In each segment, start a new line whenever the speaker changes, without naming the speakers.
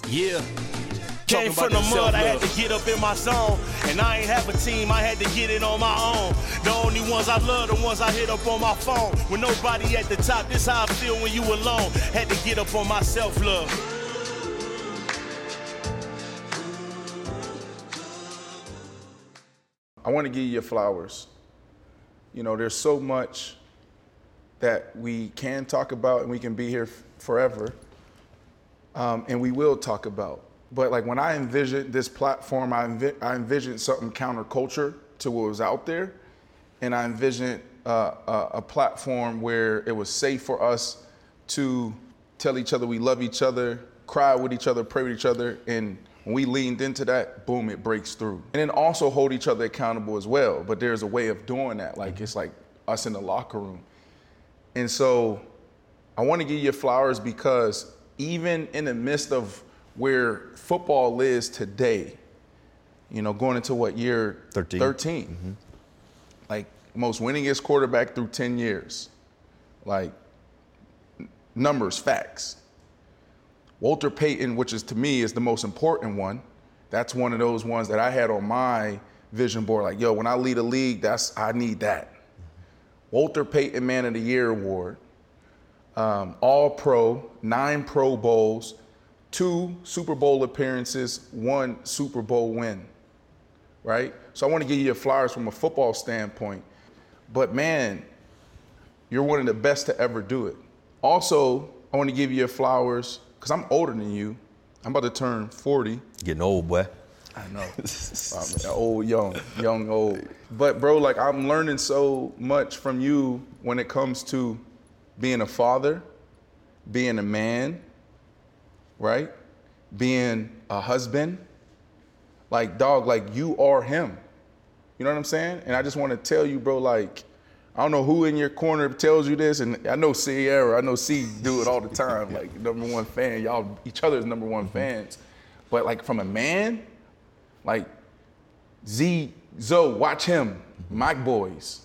Yeah. Came from the mud, I had to get up in my zone. And I ain't have a team, I had to get it on my own. The only ones I love, the ones I hit up on my phone. With nobody at the top, this how I feel when you alone. Had to get up on my self-love.
I want to give you your flowers. You know, there's so much that we can talk about and we can be here forever. And we will talk about. But like when I envisioned this platform, I envisioned something counterculture to what was out there. And I envisioned a platform where it was safe for us to tell each other we love each other, cry with each other, pray with each other. And when we leaned into that, boom, it breaks through. And then also hold each other accountable as well. But there's a way of doing that. Like it's like us in the locker room. And so I want to give you flowers because even in the midst of where football is today, you know, going into what, year 13? Mm-hmm. Like most winningest quarterback through 10 years. Like numbers, facts. Walter Payton, which is to me is the most important one. That's one of those ones that I had on my vision board. Like, yo, when I lead a league, I need that. Walter Payton Man of the Year award. All Pro, 9 Pro Bowls, 2 Super Bowl appearances, 1 Super Bowl win, right? So I want to give you your flowers from a football standpoint. But man, you're one of the best to ever do it. Also, I want to give you your flowers because I'm older than you. I'm about to turn 40.
Getting old, boy.
I know. Old, young, old. But bro, like I'm learning so much from you when it comes to being a father, being a man, right? Being a husband. Like, dog, like you are him. You know what I'm saying? And I just want to tell you, bro, like, I don't know who in your corner tells you this, and I know Sierra, I know C do it all the time, like #1 fan, y'all each other's #1 fans. But like from a man, like Zoe, watch him, Mike boys.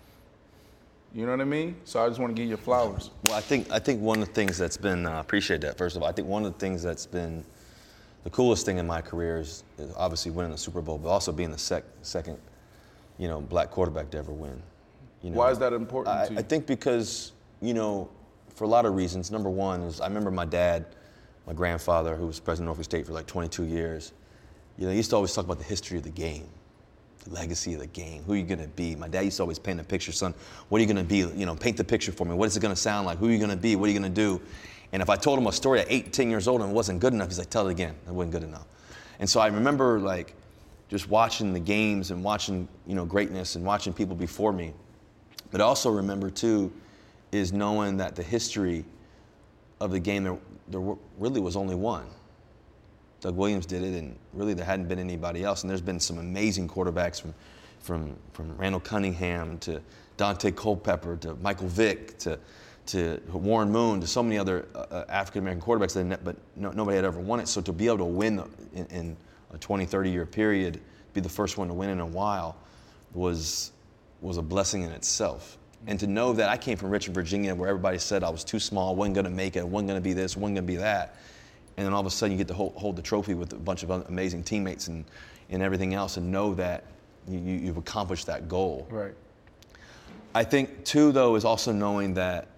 You know what I mean? So I just want to give you flowers.
Well, I think one of the things that's been, appreciate that, first of all. I think one of the things that's been the coolest thing in my career is obviously winning the Super Bowl, but also being the second, you know, black quarterback to ever win. You know,
why is that important to you?
I think because, you know, for a lot of reasons. Number one is I remember my dad, my grandfather, who was president of Norfolk State for like 22 years, you know, he used to always talk about the history of the game. Legacy of the game. Who are you going to be? My dad used to always paint a picture, son. What are you going to be? You know, paint the picture for me. What is it going to sound like? Who are you going to be? What are you going to do? And if I told him a story at 8, 10 years old and it wasn't good enough, he's like, tell it again. It wasn't good enough. And so I remember like just watching the games and watching, you know, greatness and watching people before me. But I also remember too is knowing that the history of the game, there really was only one. Doug Williams did it, and really there hadn't been anybody else. And there's been some amazing quarterbacks from Randall Cunningham to Dante Culpepper to Michael Vick to Warren Moon to so many other African-American quarterbacks, but nobody had ever won it. So to be able to win in a 20, 30-year period, be the first one to win in a while, was a blessing in itself. And to know that I came from Richmond, Virginia, where everybody said I was too small, wasn't going to make it, wasn't going to be this, wasn't going to be that. And then all of a sudden you get to hold the trophy with a bunch of amazing teammates and everything else, and know that you've accomplished that goal.
Right.
I think too, though, is also knowing that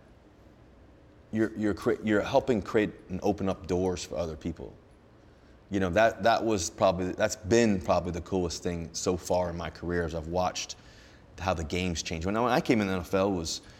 you're helping create and open up doors for other people. You know, that's been probably the coolest thing so far in my career as I've watched how the game's changed. When I came in the NFL,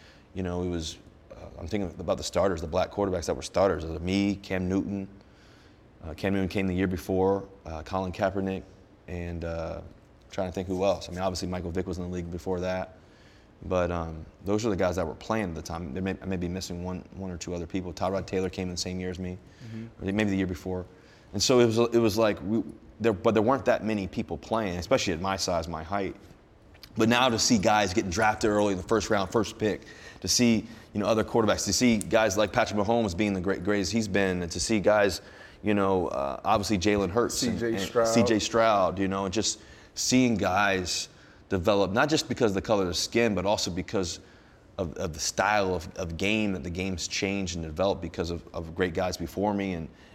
I'm thinking about the starters, the black quarterbacks that were starters. It was me, Cam Newton. Cam Newton came the year before, Colin Kaepernick, and trying to think who else. I mean, obviously Michael Vick was in the league before that, but those are the guys that were playing at the time. I may be missing one or two other people. Tyrod Taylor came in the same year as me, or maybe the year before. And so it was like, but there weren't that many people playing, especially at my size, my height. But now to see guys getting drafted early in the first round, first pick, to see, you know, other quarterbacks, to see guys like Patrick Mahomes being the greatest he's been, and to see guys, you know, obviously Jalen Hurts, C.J. Stroud, you know, and just seeing guys develop, not just because of the color of the skin, but also because of the style of game, that the game's changed and developed because of great guys before me, and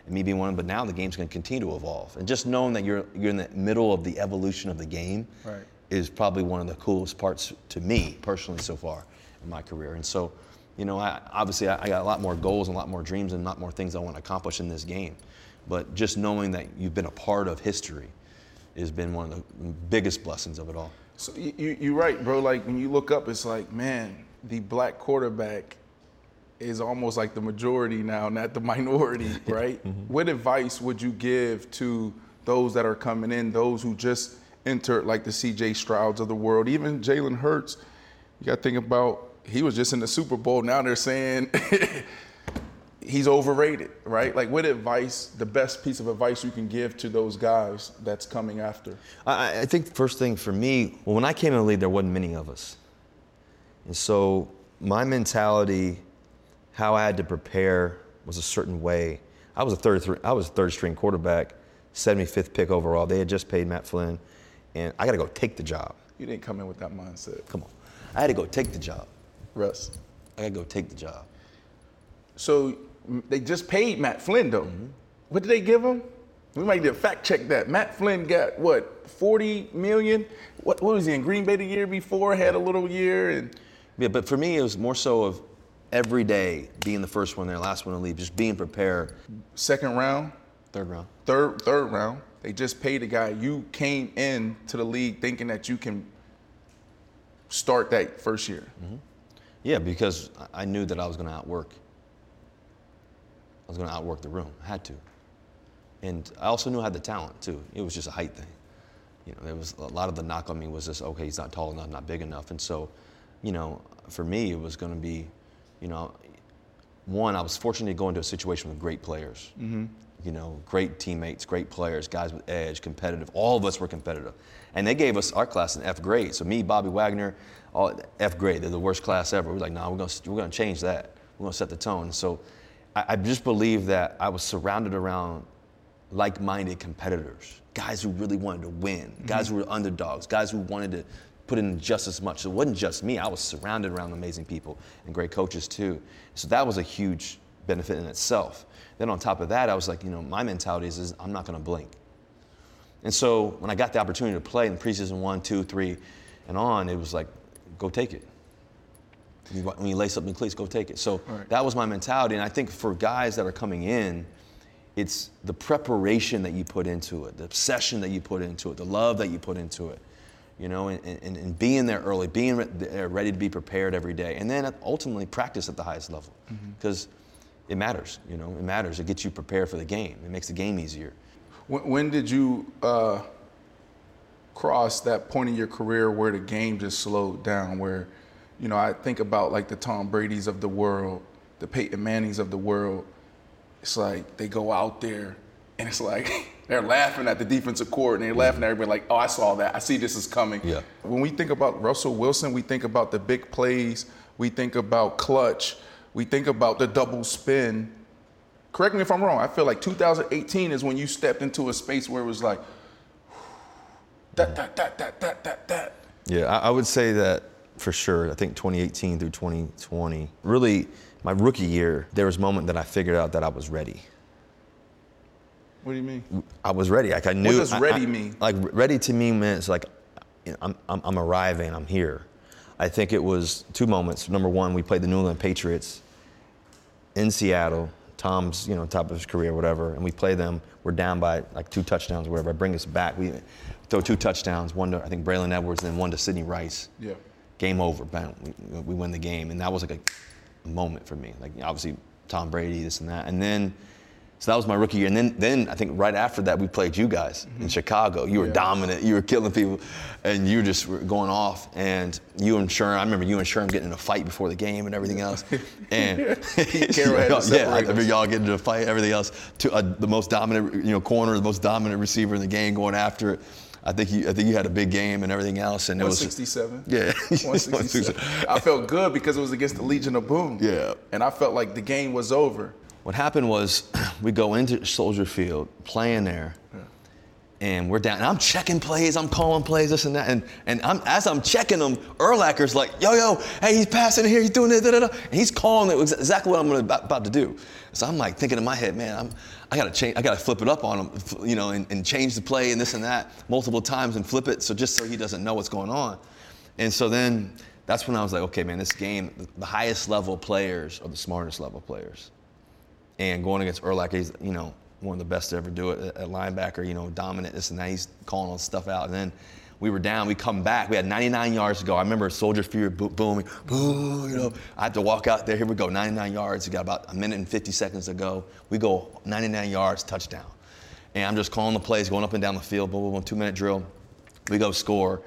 and me being one of them, but now the game's going to continue to evolve. And just knowing that you're in the middle of the evolution of the game is probably one of the coolest parts to me personally so far in my career. And so, obviously I got a lot more goals and a lot more dreams and a lot more things I want to accomplish in this game. But just knowing that you've been a part of history has been one of the biggest blessings of it all.
So you're right, bro. Like when you look up, it's like, man, the black quarterback is almost like the majority now, not the minority, right? What advice would you give to those that are coming in, those who just entered, like the C.J. Strouds of the world, even Jalen Hurts? You got to think about, he was just in the Super Bowl. Now they're saying he's overrated, right? Like what advice, the best piece of advice you can give to those guys that's coming after?
I think the first thing for me, well, when I came in the league, there wasn't many of us. And so my mentality, how I had to prepare was a certain way. I was a third string quarterback, 75th pick overall. They had just paid Matt Flynn, and I got to go take the job.
You didn't come in with that mindset.
Come on. I had to go take the job.
Russ.
I got to go take the job.
So they just paid Matt Flynn, though. What did they give him? We might need to fact check that. Matt Flynn got, what, $40 million? What was he in Green Bay the year before? Had a little year.
Yeah, but for me, it was more so of every day being the first one there, last one to leave, just being prepared.
Second round?
Third round.
Third round. They just paid a guy. You came in to the league thinking that you can start that first year.
Yeah, because I knew that I was going to outwork. The room. I had to. And I also knew I had the talent, too. It was just a height thing. There was a lot of the knock on me was just, okay, he's not tall enough, not big enough. And so, for me, it was going to be, one, I was fortunate to go into a situation with great players. Great teammates, great players, guys with edge, competitive. All of us were competitive. And they gave us our class an F grade. So me, Bobby Wagner, all F grade. They're the worst class ever. We're like, no, we're going to change that. We're going to set the tone. So I just believe that I was surrounded around like-minded competitors, guys who really wanted to win, guys who were underdogs, guys who wanted to put in just as much. So it wasn't just me. I was surrounded around amazing people and great coaches too. So that was a huge benefit in itself. Then on top of that, I was like, my mentality is I'm not going to blink. And so when I got the opportunity to play in preseason 1, 2, 3, and on, it was like, go take it. When you lace up the cleats, go take it. So that was my mentality. And I think for guys that are coming in, it's the preparation that you put into it, the obsession that you put into it, the love that you put into it, and being there early, being ready to be prepared every day. And then ultimately practice at the highest level. Because it matters, it matters. It gets you prepared for the game. It makes the game easier.
When did you cross that point in your career where the game just slowed down, where, I think about like the Tom Brady's of the world, the Peyton Manning's of the world. It's like they go out there and it's like they're laughing at the defensive coordinator, they're laughing at everybody like, oh, I saw that. I see this is coming.
Yeah.
When we think about Russell Wilson, we think about the big plays. We think about clutch. We think about the double spin. Correct me if I'm wrong. I feel like 2018 is when you stepped into a space where it was like, that.
Yeah, I would say that for sure. I think 2018 through 2020, really my rookie year, there was a moment that I figured out that I was ready.
What do you mean?
I was ready. Like I knew.
What does ready mean?
Like ready to me means like, I'm arriving. I'm here. I think it was two moments. Number one, we played the New England Patriots in Seattle. Tom's, top of his career, whatever, and we play them. We're down by like 2 touchdowns, or whatever. I bring us back. We throw 2 touchdowns, one to I think Braylon Edwards, then one to Sidney Rice.
Yeah.
Game over. Bam. We win the game, and that was like a moment for me. Like obviously Tom Brady, this and that, and then. So that was my rookie year. And then I think right after that, we played you guys in Chicago. You were dominant. You were killing people. And you just were going off. And you and Sherm, I remember you and Sherm getting in a fight before the game and everything else. And I remember y'all getting into a fight, everything else. The most dominant, corner, the most dominant receiver in the game going after it. I think you had a big game and everything else. And it was
167.
Yeah.
167. I felt good because it was against the Legion of Boom.
Yeah.
And I felt like the game was over.
What happened was we go into Soldier Field, playing there, And we're down, and I'm checking plays, I'm calling plays, this and that, and as I'm checking them, Urlacher's like, yo, hey, he's passing here, he's doing it, da-da-da. And he's calling it exactly what I'm about to do. So I'm like thinking in my head, man, I gotta flip it up on him, you know, and change the play and this and that multiple times and flip it, just so he doesn't know what's going on. And so then that's when I was like, okay, man, this game, the highest level players are the smartest level players. And going against Urlacher, he's, you know, one of the best to ever do it at linebacker, you know, dominant, this and that. He's calling all this stuff out. And then we were down, we come back. We had 99 yards to go. I remember Soldier Field booming, boo, you know. I had to walk out there. Here we go, 99 yards. We got about a minute and 50 seconds to go. We go 99 yards, touchdown. And I'm just calling the plays, going up and down the field, boom, boom, boom, 2-minute drill. We go score.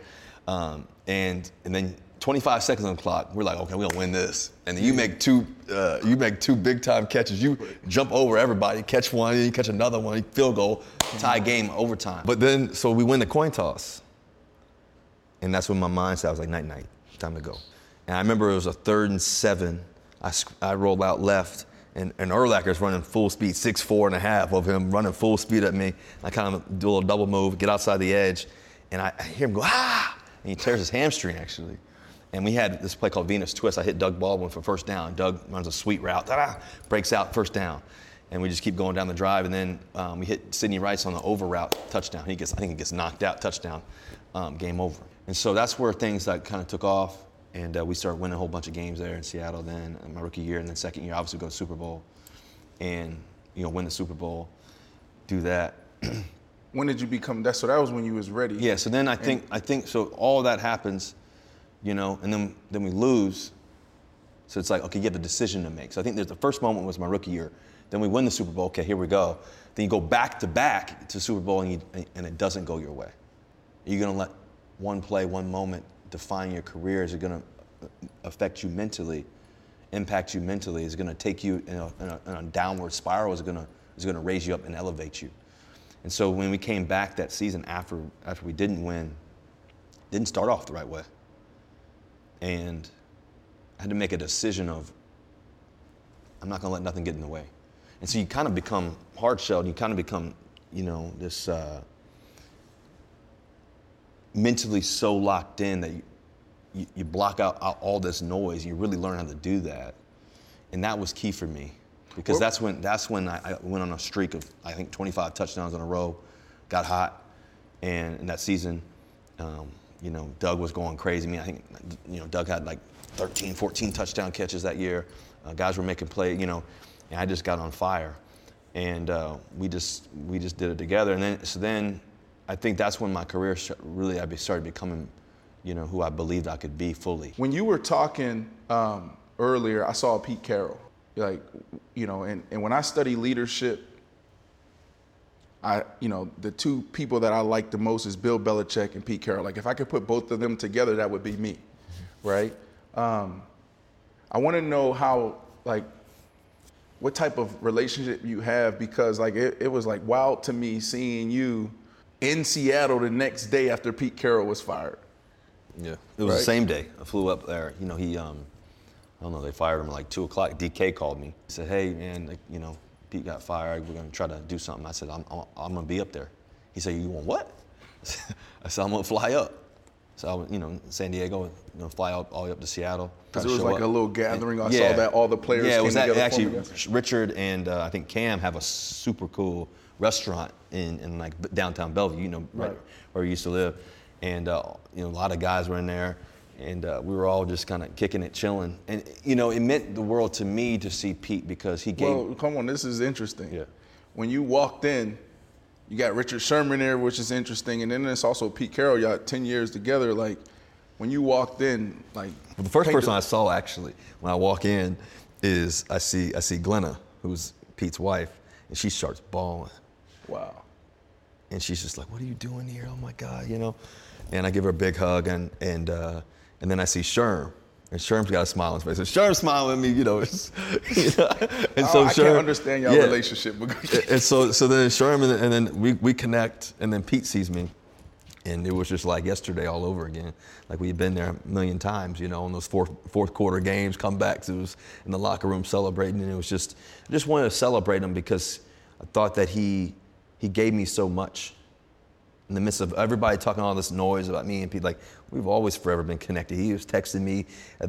And then 25 seconds on the clock. We're like, okay, we're gonna win this. And then you make two big time catches. You jump over everybody, catch one, you catch another one, field goal, tie game, overtime. But then, so we win the coin toss. And that's when my mind said, I was like, night, time to go. And I remember it was a 3rd and 7. I rolled out left, and Urlacher's running full speed, 6'4.5" of him running full speed at me. I kind of do a little double move, get outside the edge, and I hear him go, ah! And he tears his hamstring, actually. And we had this play called Venus Twist. I hit Doug Baldwin for first down. Doug runs a sweet route, breaks out, first down. And we just keep going down the drive. And then we hit Sidney Rice on the over route, touchdown. I think he gets knocked out, touchdown, game over. And so that's where things like kind of took off. And we started winning a whole bunch of games there in Seattle then, my rookie year. And then second year, obviously go to Super Bowl and, you know, win the Super Bowl, do that.
When did you become that? So that was when you was ready.
Yeah, so then I think so all that happens, you know, and then we lose. So it's like, okay, you have a decision to make. So I think the first moment was my rookie year. Then we win the Super Bowl. Okay, here we go. Then you go back to Super Bowl and it doesn't go your way. Are you going to let one play, one moment define your career? Is it going to affect you mentally, impact you mentally? Is it going to take you in a downward spiral? Is it going to raise you up and elevate you? And so when we came back that season after we didn't win, didn't start off the right way. And I had to make a decision of, I'm not going to let nothing get in the way. And so you kind of become hard-shelled, you kind of become, you know, this mentally so locked in that you block out all this noise. You really learn how to do that. And that was key for me. Because that's when I went on a streak of, I think, 25 touchdowns in a row, got hot, and in that season, you know, Doug was going crazy. I mean, I think, you know, Doug had like 13, 14 touchdown catches that year. Guys were making plays, you know, and I just got on fire, and we just did it together. And then I think that's when my career really I started becoming, you know, who I believed I could be fully.
When you were talking earlier, I saw Pete Carroll. Like, you know, and when I study leadership, you know, the two people that I like the most is Bill Belichick and Pete Carroll. Like, if I could put both of them together, that would be me, right? I want to know how, like, what type of relationship you have, because, like, it was, like, wild to me seeing you in Seattle the next day after Pete Carroll was fired.
Yeah, it was the same day. I flew up there. You know, he, I don't know, they fired him at like 2 o'clock. DK called me. He said, hey, man, like, you know, Pete got fired. We're going to try to do something. I said, I'm going to be up there. He said, you want what? I said, I'm going to fly up. So I was, you know, San Diego, you know, fly all the way up to Seattle.
Because it was like a little gathering. I saw that all the players came together.
Actually, Richard and I think Cam have a super cool restaurant in like downtown Bellevue, you know, right where we used to live. And, you know, a lot of guys were in there. And we were all just kind of kicking it, chilling. And, you know, it meant the world to me to see Pete because he gave...
Well, come on, this is interesting.
Yeah.
When you walked in, you got Richard Sherman there, which is interesting. And then there's also Pete Carroll. Y'all 10 years together. Like, when you walked in, like...
Well, the first person I saw, actually, when I walk in is I see Glenna, who's Pete's wife, and she starts bawling.
Wow.
And she's just like, what are you doing here? Oh, my God, you know? And I give her a big hug, and then I see Sherm, and Sherm's got a smile on his face. And Sherm's smiling at me, you know. And so
I can't understand y'all relationship.
And so then Sherm, and then we connect, and then Pete sees me, and it was just like yesterday all over again. Like we'd been there a million times, you know, in those fourth quarter games, comebacks. It was in the locker room celebrating, and it was I just wanted to celebrate him because I thought that he gave me so much, in the midst of everybody talking all this noise about me and Pete, like, we've always forever been connected. He was texting me,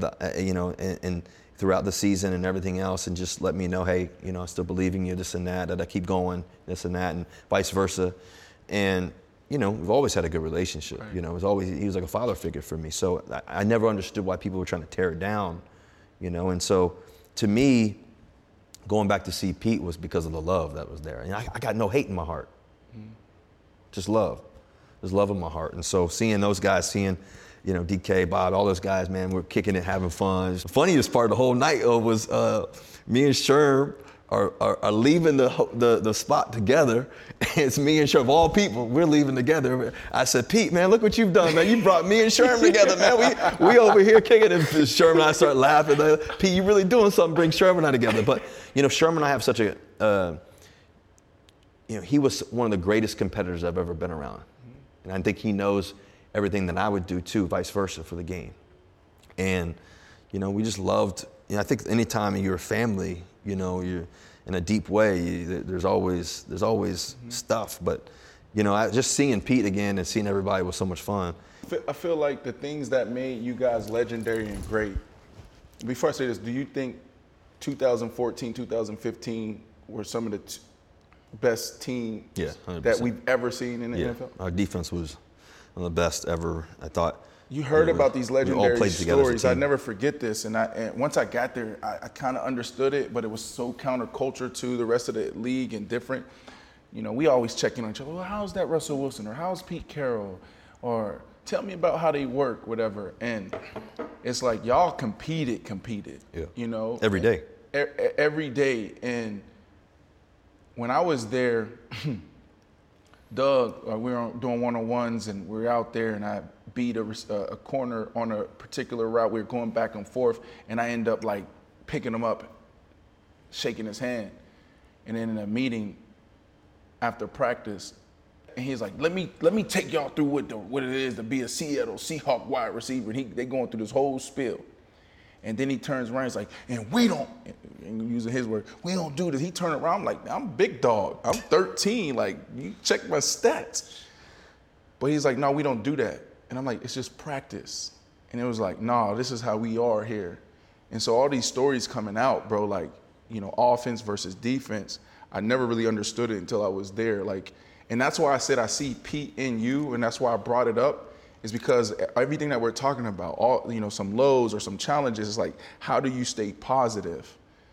and throughout the season and everything else, and just let me know, hey, I still believe in you, this and that I keep going, this and that, and vice versa. And, we've always had a good relationship.
Right.
He was like a father figure for me. So I never understood why people were trying to tear it down, And so, to me, going back to see Pete was because of the love that was there. And I got no hate in my heart. Just love. There's love in my heart. And so seeing those guys, DK, Bob, all those guys, man, we're kicking it, having fun. The funniest part of the whole night was me and Sherm are leaving the spot together. It's me and Sherm, of all people, we're leaving together. I said, Pete, man, look what you've done, man. You brought me and Sherm together, man. We over here kicking it. And Sherm and I start laughing. Pete, you really doing something, bring Sherm and I together. But, Sherm and I have such a, he was one of the greatest competitors I've ever been around. And I think he knows everything that I would do too, vice versa, for the game. And, we just loved, I think anytime you're a family, you're in a deep way, there's always stuff. But, just seeing Pete again and seeing everybody was so much fun.
I feel like the things that made you guys legendary and great, before I say this, do you think 2014, 2015 were some of the best teams that we've ever seen in the NFL?
Our defense was one of the best ever, I thought.
You heard about these legendary stories. I never forget this. And once I got there, I kind of understood it, but it was so counterculture to the rest of the league and different. We always check in on each other. Well, how's that Russell Wilson? Or how's Pete Carroll? Or tell me about how they work, whatever. And it's like y'all competed.
Yeah. Every day.
Every day. And when I was there, Doug, we were doing one-on-ones, and we were out there, and I beat a corner on a particular route. We were going back and forth, and I end up like picking him up, shaking his hand. And then in a meeting after practice, and he's like, let me take y'all through what it is to be a Seattle Seahawk wide receiver. And they going through this whole spiel. And then he turns around, he's like, and we don't, and using his word, we don't do this. He turned around, I'm like, I'm big dog. I'm 13. Like, you check my stats. But he's like, no, we don't do that. And I'm like, it's just practice. And it was like, no, this is how we are here. And so all these stories coming out, bro, like, offense versus defense, I never really understood it until I was there. Like, and that's why I said I see Pete in you, and that's why I brought it up. Is because everything that we're talking about, all some lows or some challenges, is like, how do you stay positive?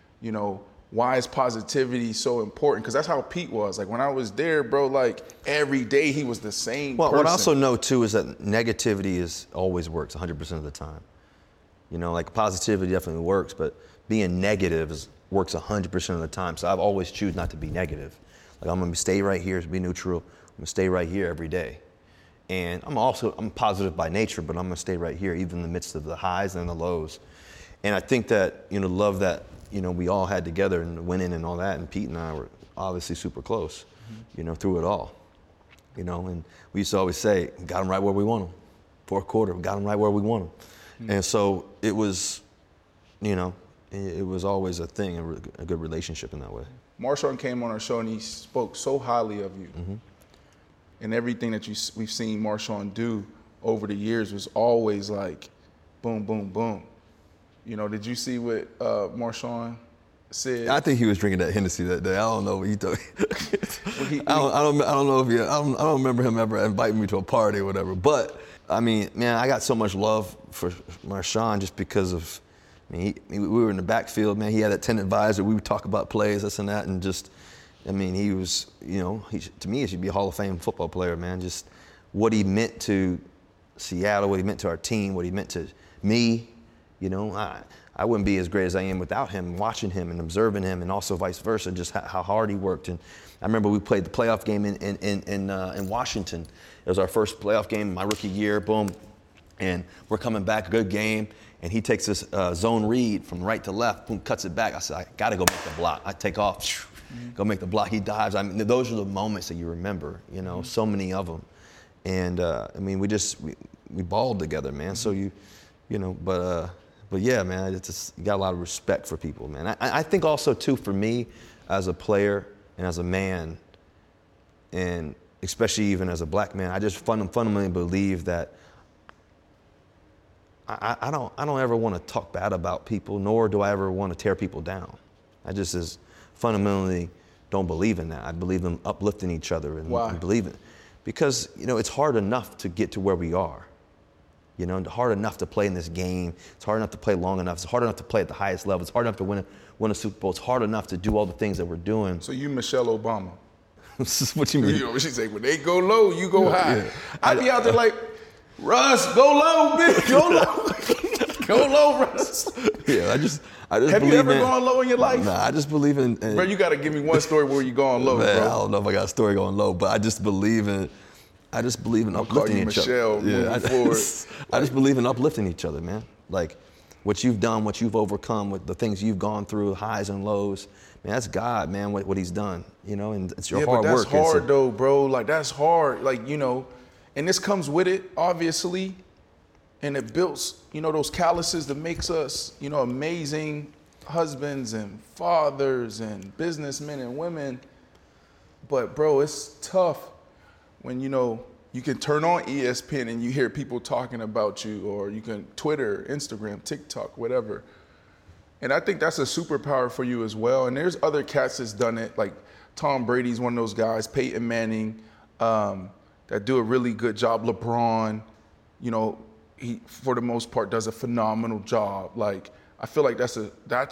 Why is positivity so important? Because that's how Pete was. Like, when I was there, bro, like, every day he was the same person.
What I also know, too, is that negativity always works 100% of the time. Like, positivity definitely works, but being negative works 100% of the time. So I've always choose not to be negative. Like, I'm going to stay right here, be neutral. I'm going to stay right here every day. And I'm positive by nature, but I'm going to stay right here, even in the midst of the highs and the lows. And I think that, love that, we all had together and winning and all that. And Pete and I were obviously super close, through it all. And we used to always say, got them right where we want them. Fourth quarter, we got them right where we want them. And so it was, it was always a thing, a good relationship in that way.
Marshawn came on our show and he spoke so highly of you. Mm-hmm. And everything that we've seen Marshawn do over the years was always like, boom, boom, boom. Did you see what Marshawn said?
I think he was drinking that Hennessy that day. I don't know what he told me. I don't know if I don't remember him ever inviting me to a party or whatever. But I mean, man, I got so much love for Marshawn just because of. We were in the backfield, man. He had that 10 advisor. We would talk about plays, this and that, and just. He was, to me, he should be a Hall of Fame football player, man. Just what he meant to Seattle, what he meant to our team, what he meant to me. I wouldn't be as great as I am without him, watching him and observing him, and also vice versa, just how hard he worked. And I remember we played the playoff game in Washington. It was our first playoff game my rookie year, boom. And we're coming back, a good game. And he takes this zone read from right to left, boom, cuts it back. I said, I got to go make the block. I take off. Go make the block, he dives. Those are the moments that you remember, so many of them. And we balled together, man. So but yeah, man, it's just, you got a lot of respect for people, man. I think also too, for me, as a player and as a man, and especially even as a black man, I just fundamentally believe that I don't ever want to talk bad about people, nor do I ever want to tear people down. I just fundamentally don't believe in that. I believe in uplifting each other and believe it. Because, it's hard enough to get to where we are. Hard enough to play in this game. It's hard enough to play long enough. It's hard enough to play at the highest level. It's hard enough to win a Super Bowl. It's hard enough to do all the things that we're doing.
So you Michelle Obama.
What you mean?
You know what she say? When they go low, you go high. Yeah. I be out there like, Russ, go low, bitch, go low. Go low, Russ.
Yeah, I just
Have you ever gone low in your life?
Nah, I just believe in
bro, you got to give me one story where you going low,
man,
bro.
I don't know if I got a story going low, but I just believe in uplifting each other.
Yeah,
I just believe in uplifting each other, man. Like what you've done, what you've overcome, with the things you've gone through, highs and lows. Man, that's God, man, what he's done, and it's your hard work.
Yeah, but that's hard though, bro. Like that's hard, like, and this comes with it, obviously, and it builds, those calluses that makes us, amazing husbands and fathers and businessmen and women. But bro, it's tough when, you can turn on ESPN and you hear people talking about you, or you can Twitter, Instagram, TikTok, whatever. And I think that's a superpower for you as well. And there's other cats that's done it, like Tom Brady's one of those guys, Peyton Manning, that do a really good job. LeBron, he for the most part does a phenomenal job. Like I feel like that's a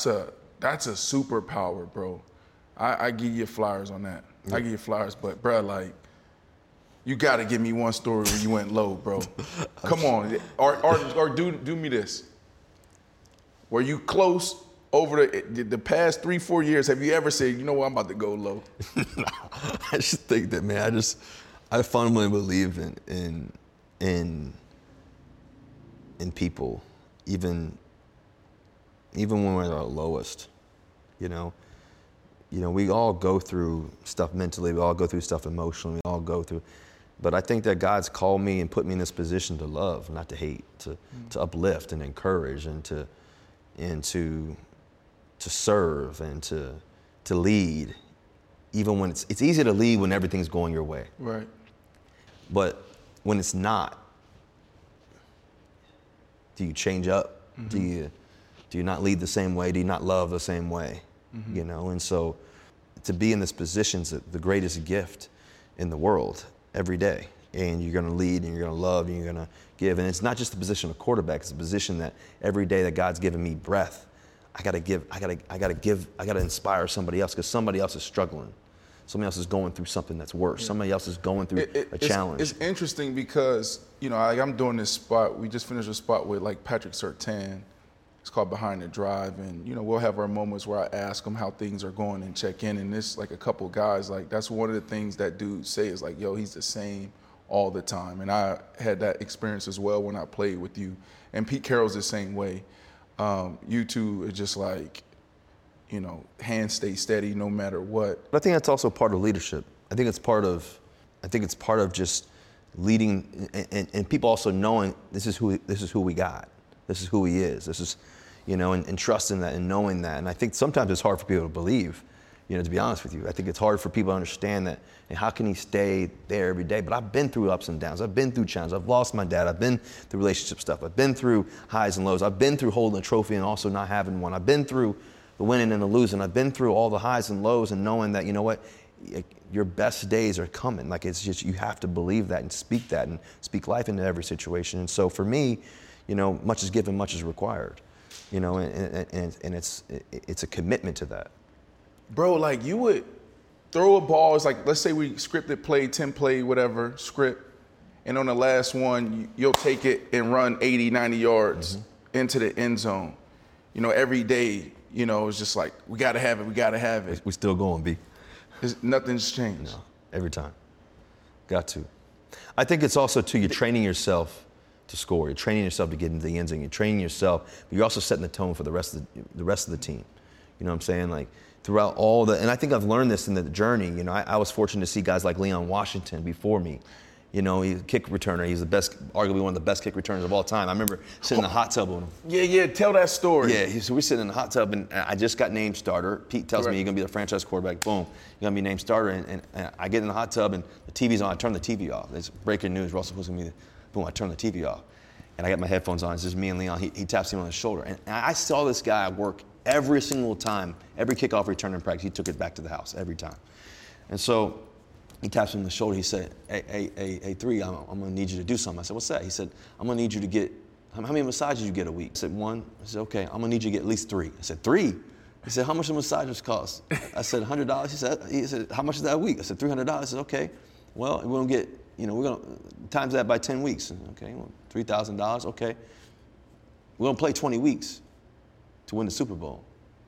superpower, bro. I give you flowers on that. Yeah. I give you flowers, but bro, like you got to give me one story where you went low, bro. Come on, or do me this. Were you close over the past 3-4 years? Have you ever said, you know what, I'm about to go low?
No, I just think that, man. I fundamentally believe in people, even when we're at our lowest. We all go through stuff mentally. We all go through stuff emotionally. We all go through. But I think that God's called me and put me in this position to love, not to hate, to uplift and encourage, and to serve and to lead, even when it's easy to lead when everything's going your way.
Right. But
when it's not, do you change up? Mm-hmm. Do you not lead the same way? Do you not love the same way? Mm-hmm. And so to be in this position is the greatest gift in the world every day. And you're going to lead, and you're going to love, and you're going to give. And it's not just the position of quarterback. It's a position that every day that God's given me breath, I got to inspire somebody else, because somebody else is struggling. Somebody else is going through something that's worse. Yeah. Somebody else is going through a challenge.
It's interesting because, I'm doing this spot. We just finished a spot with like Patrick Surtain. It's called Behind the Drive. And, we'll have our moments where I ask him how things are going and check in. And this, like a couple guys, like that's one of the things that dudes say is like, yo, he's the same all the time. And I had that experience as well when I played with you. And Pete Carroll's the same way. You two are just like, hands stay steady no matter what.
But I think that's also part of leadership. I think it's part of just leading, and people also knowing this is who we got. This is who he is. This is, and trusting that and knowing that. And I think sometimes it's hard for people to believe, to be honest with you. I think it's hard for people to understand that, and how can he stay there every day? But I've been through ups and downs. I've been through challenges. I've lost my dad. I've been through relationship stuff. I've been through highs and lows. I've been through holding a trophy and also not having one. I've been through the winning and the losing. I've been through all the highs and lows, and knowing that, your best days are coming. Like, it's just, you have to believe that and speak life into every situation. And so for me, much is given, much is required, and it's a commitment to that.
Bro, like you would throw a ball, it's like, let's say we scripted play, 10 play, whatever, script, and on the last one, you'll take it and run 80, 90 yards into the end zone. Every day, it's just like, we gotta have it.
We still going, B.
Nothing's changed.
No, every time. Got to. I think it's also too, you're training yourself to score. You're training yourself to get into the end zone. You're training yourself, but you're also setting the tone for the rest of the team. You know what I'm saying? Like throughout all and I think I've learned this in the journey. I was fortunate to see guys like Leon Washington before me, You know, he's a kick returner. He's arguably one of the best kick returners of all time. I remember sitting in the hot tub with him.
Yeah, tell that story.
Yeah, so we're sitting in the hot tub, and I just got named starter. Pete tells me you're going to be the franchise quarterback. Boom, you're going to be named starter. And I get in the hot tub, and the TV's on. I turn the TV off. It's breaking news. Russell Wilson going to be boom, I turn the TV off. And I got my headphones on. It's just me and Leon. He taps him on the shoulder. And I saw this guy work every single time. Every kickoff return in practice, he took it back to the house every time. And so he taps him on the shoulder. He said, hey, Three, I'm going to need you to do something. I said, what's that? He said, I'm going to need you to get, how many massages you get a week? I said, 1. I said, okay, I'm going to need you to get at least 3. I said, 3? He said, how much do massages cost? I said, $100. He said, how much is that a week? I said, $300. I said, okay, well, we're going to get, we're going to times that by 10 weeks. Okay, well, $3,000, okay. We're going to play 20 weeks to win the Super Bowl.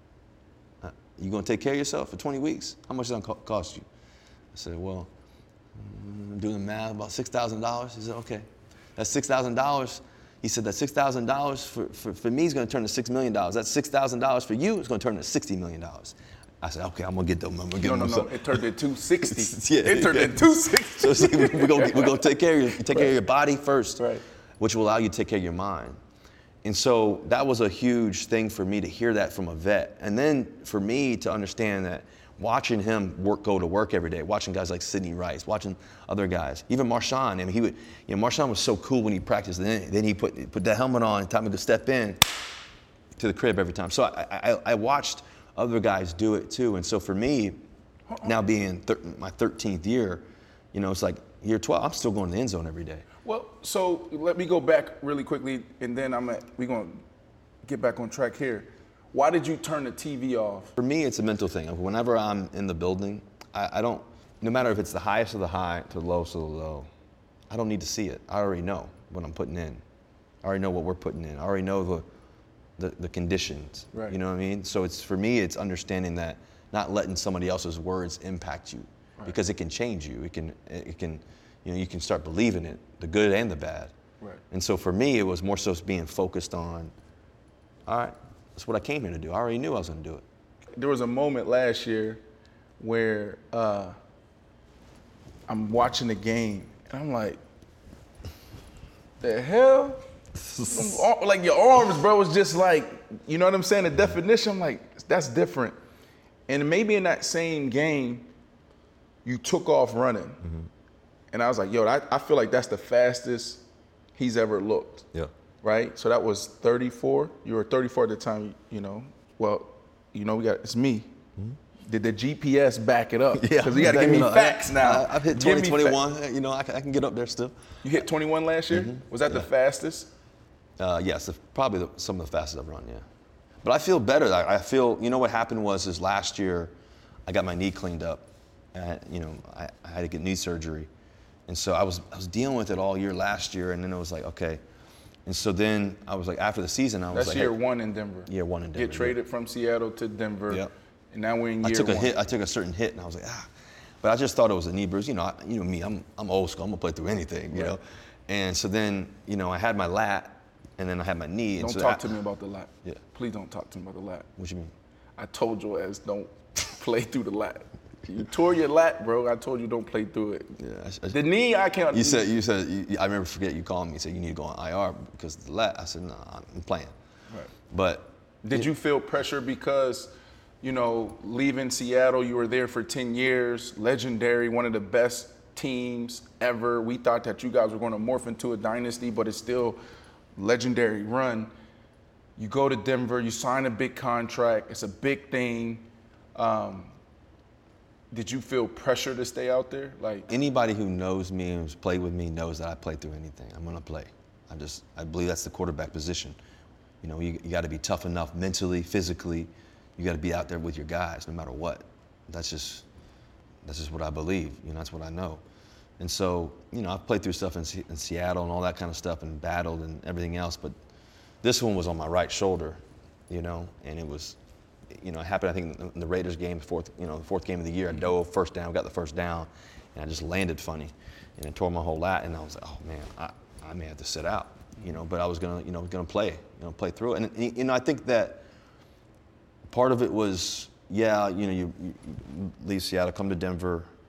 You going to take care of yourself for 20 weeks? How much is that going to cost you? I said, well, doing the math, about $6,000. He said, okay. That's $6,000. He said, that $6,000 for me is going to turn to $6 million. That's $6,000 for you, it's going to turn to $60 million. I said, okay, I'm going to get them.
No. It turned into $260.
Yeah,
it turned into $260.
So we're going to take care of your body first,
right,
which will allow you to take care of your mind. And so that was a huge thing for me to hear that from a vet. And then for me to understand that watching him go to work every day, watching guys like Sidney Rice, watching other guys, even Marshawn. I mean, Marshawn was so cool when he practiced. Then he put that helmet on, and taught me to step in to the crib every time. So I watched other guys do it too. And so for me, now being my 13th year, it's like year 12, I'm still going to the end zone every day.
Well, so let me go back really quickly, and then we're going to get back on track here. Why did you turn the TV off?
For me, it's a mental thing. Whenever I'm in the building, I don't, no matter if it's the highest of the high to the lowest of the low, I don't need to see it. I already know what I'm putting in. I already know what we're putting in. I already know the conditions.
Right.
You know what I mean? So for me, it's understanding that, not letting somebody else's words impact you, right, because it can change you. It can, you can start believing it, the good and the bad.
Right.
And so for me, it was more so being focused on, all right, that's what I came here to do. I already knew I was going to do it.
There was a moment last year where I'm watching the game, and I'm like, the hell? Like, your arms, bro, was just like, you know what I'm saying? The definition, I'm like, that's different. And maybe in that same game, you took off running. Mm-hmm. And I was like, yo, I feel like that's the fastest he's ever looked.
Yeah.
Right? So that was 34. You were 34 at the time, Well, it's me. Mm-hmm. Did the GPS back it up?
Yeah.
Because you got to give me facts now.
I've hit 20, 21. I can get up there still.
You hit 21 last year? Mm-hmm. Was that the fastest?
Yes, probably some of the fastest I've run, yeah. But I feel better. I feel, what happened was last year, I got my knee cleaned up. I had to get knee surgery. And so I was dealing with it all year last year, and then it was like, okay. And so then I was like, after the season, I was
That's
like,
year one in Denver.
Year 1 in Denver.
Get traded from Seattle to Denver.
Yep.
And now we're in year
I took a
one.
hit. I took a certain hit, and I was like, But I just thought it was a knee bruise. Me, I'm old school. I'm gonna play through anything, you know. And so then, I had my lat, and then I had my knee.
Don't talk to me about the lat.
Yeah.
Please don't talk to me about the lat.
What you mean?
I told your ass don't play through the lat. You tore your lat, bro. I told you don't play through it.
Yeah.
The knee, I can't.
You said. I remember you calling me. You said you need to go on IR because of the lat. I said, no, I'm playing.
Right.
But
did you feel pressure because, leaving Seattle, you were there for 10 years, legendary, one of the best teams ever. We thought that you guys were going to morph into a dynasty, but it's still legendary run. You go to Denver, you sign a big contract. It's a big thing. Did you feel pressure to stay out there? Like,
anybody who knows me and who's played with me knows that I play through anything. I'm gonna play. I believe that's the quarterback position. You got to be tough enough mentally, physically. You got to be out there with your guys no matter what. That's just what I believe. That's what I know. And so, I've played through stuff in Seattle and all that kind of stuff and battled and everything else. But this one was on my right shoulder, and it was. It happened, I think, in the Raiders game, the fourth game of the year. I dove first down, got the first down, and I just landed funny, and it tore my whole lat. And I was like, oh man, I may have to sit out, But I was gonna play, play through it. And I think that part of it was, you leave Seattle, come to Denver,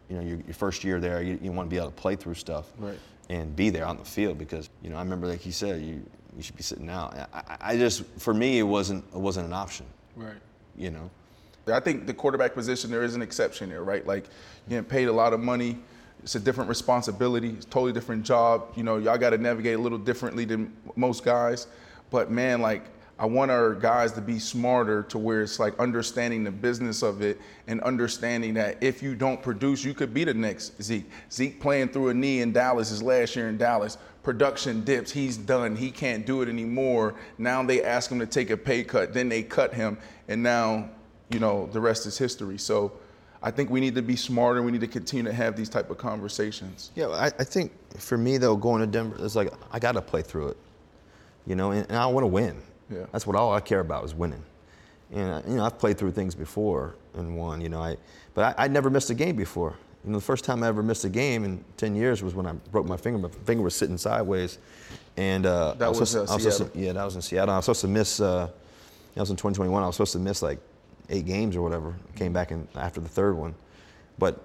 your first year there, you want to be able to play through stuff and be there on the field because, I remember like he said, you should be sitting out. I just, for me, it wasn't an option.
Right. I think the quarterback position, there is an exception there, right? Like, you're getting paid a lot of money. It's a different responsibility. It's a totally different job. Y'all got to navigate a little differently than most guys. But, man, like, I want our guys to be smarter to where it's like understanding the business of it and understanding that if you don't produce, you could be the next Zeke. Zeke playing through a knee in Dallas his last year in Dallas. Production dips. He's done. He can't do it anymore. Now they ask him to take a pay cut. Then they cut him. And now, the rest is history. So I think we need to be smarter. We need to continue to have these type of conversations.
Yeah, I think for me, though, going to Denver, it's like I got to play through it, and I want to win.
Yeah.
That's what all I care about is winning. And, I've played through things before and won, but I never missed a game before. The first time I ever missed a game in 10 years was when I broke my finger. My finger was sitting sideways. And
that was Seattle.
That was in Seattle. I was supposed to miss, that was in 2021. I was supposed to miss like 8 games or whatever. Came back in after the third one. But,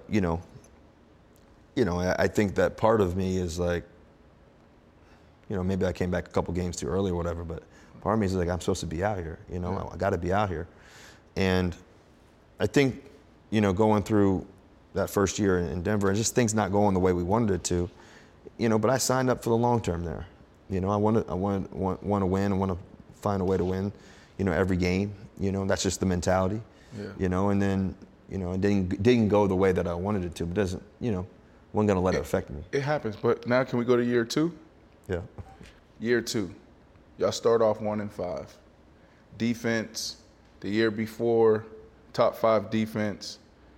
I think that part of me is like, maybe I came back a couple games too early or whatever, but part of me is like, I'm supposed to be out here, I got to be out here. And I think, going through that first year in Denver and just things not going the way we wanted it to, but I signed up for the long term there. I want to win. I want to find a way to win, every game. That's just the mentality, and then, it didn't go the way that I wanted it to, but doesn't, wasn't going to let it affect me.
It happens, but now can we go to year 2?
Yeah.
Year 2. Y'all start off 1-5. Defense, the year before, top 5 defense.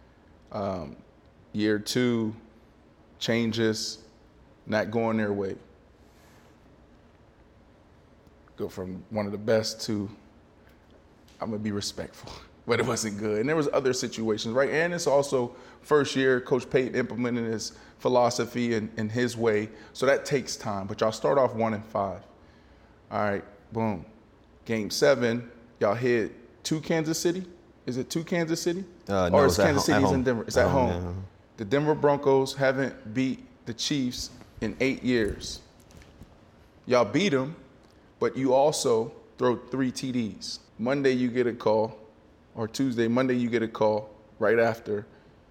Year 2, changes, not going their way. Go from one of the best to, I'm going to be respectful, but it wasn't good. And there was other situations, right? And it's also first year, Coach Payton implementing his philosophy and his way. So that takes time. But y'all start off 1-5. All right, boom. Game 7, y'all hit 2 Kansas City. Is it 2 Kansas City?
No,
or is Kansas City's in Denver? It's at home.
Yeah.
The Denver Broncos haven't beat the Chiefs in 8 years. Y'all beat them, but you also throw 3 TDs. Monday you get a call, or Monday you get a call right after,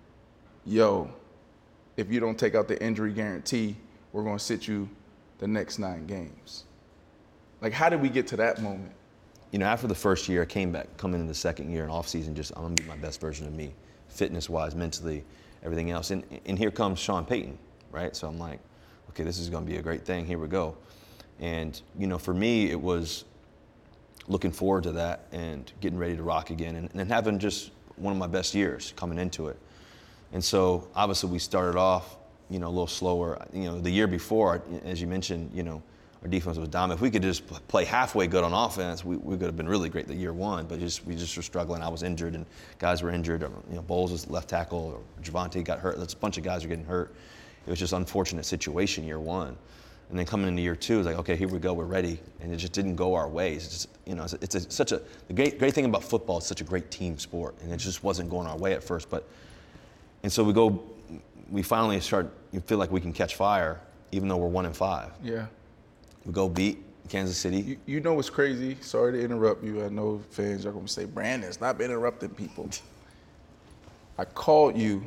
if you don't take out the injury guarantee, we're going to sit you the next 9 games. Like, how did we get to that moment?
After the first year, I came back, coming into the second year in off-season, I'm going to be my best version of me, fitness-wise, mentally, everything else. And here comes Sean Payton, right? So I'm like, okay, this is going to be a great thing. Here we go. And, for me, it was looking forward to that and getting ready to rock again and having just one of my best years coming into it. And so, obviously, we started off, a little slower. The year before, as you mentioned, our defense was dominant. If we could just play halfway good on offense, we could have been really great the year 1. But we just were struggling. I was injured, and guys were injured. Bowles was left tackle, or Javonte got hurt. There's a bunch of guys were getting hurt. It was just an unfortunate situation year 1. And then coming into year 2, it's like, okay, here we go, we're ready. And it just didn't go our ways. It's just, the great thing about football, it's such a great team sport, and it just wasn't going our way at first. And so we finally feel like we can catch fire, even though we're 1-5.
Yeah.
We go beat Kansas City.
You know what's crazy? Sorry to interrupt you. I know fans are going to say, Brandon, stop interrupting people. I called you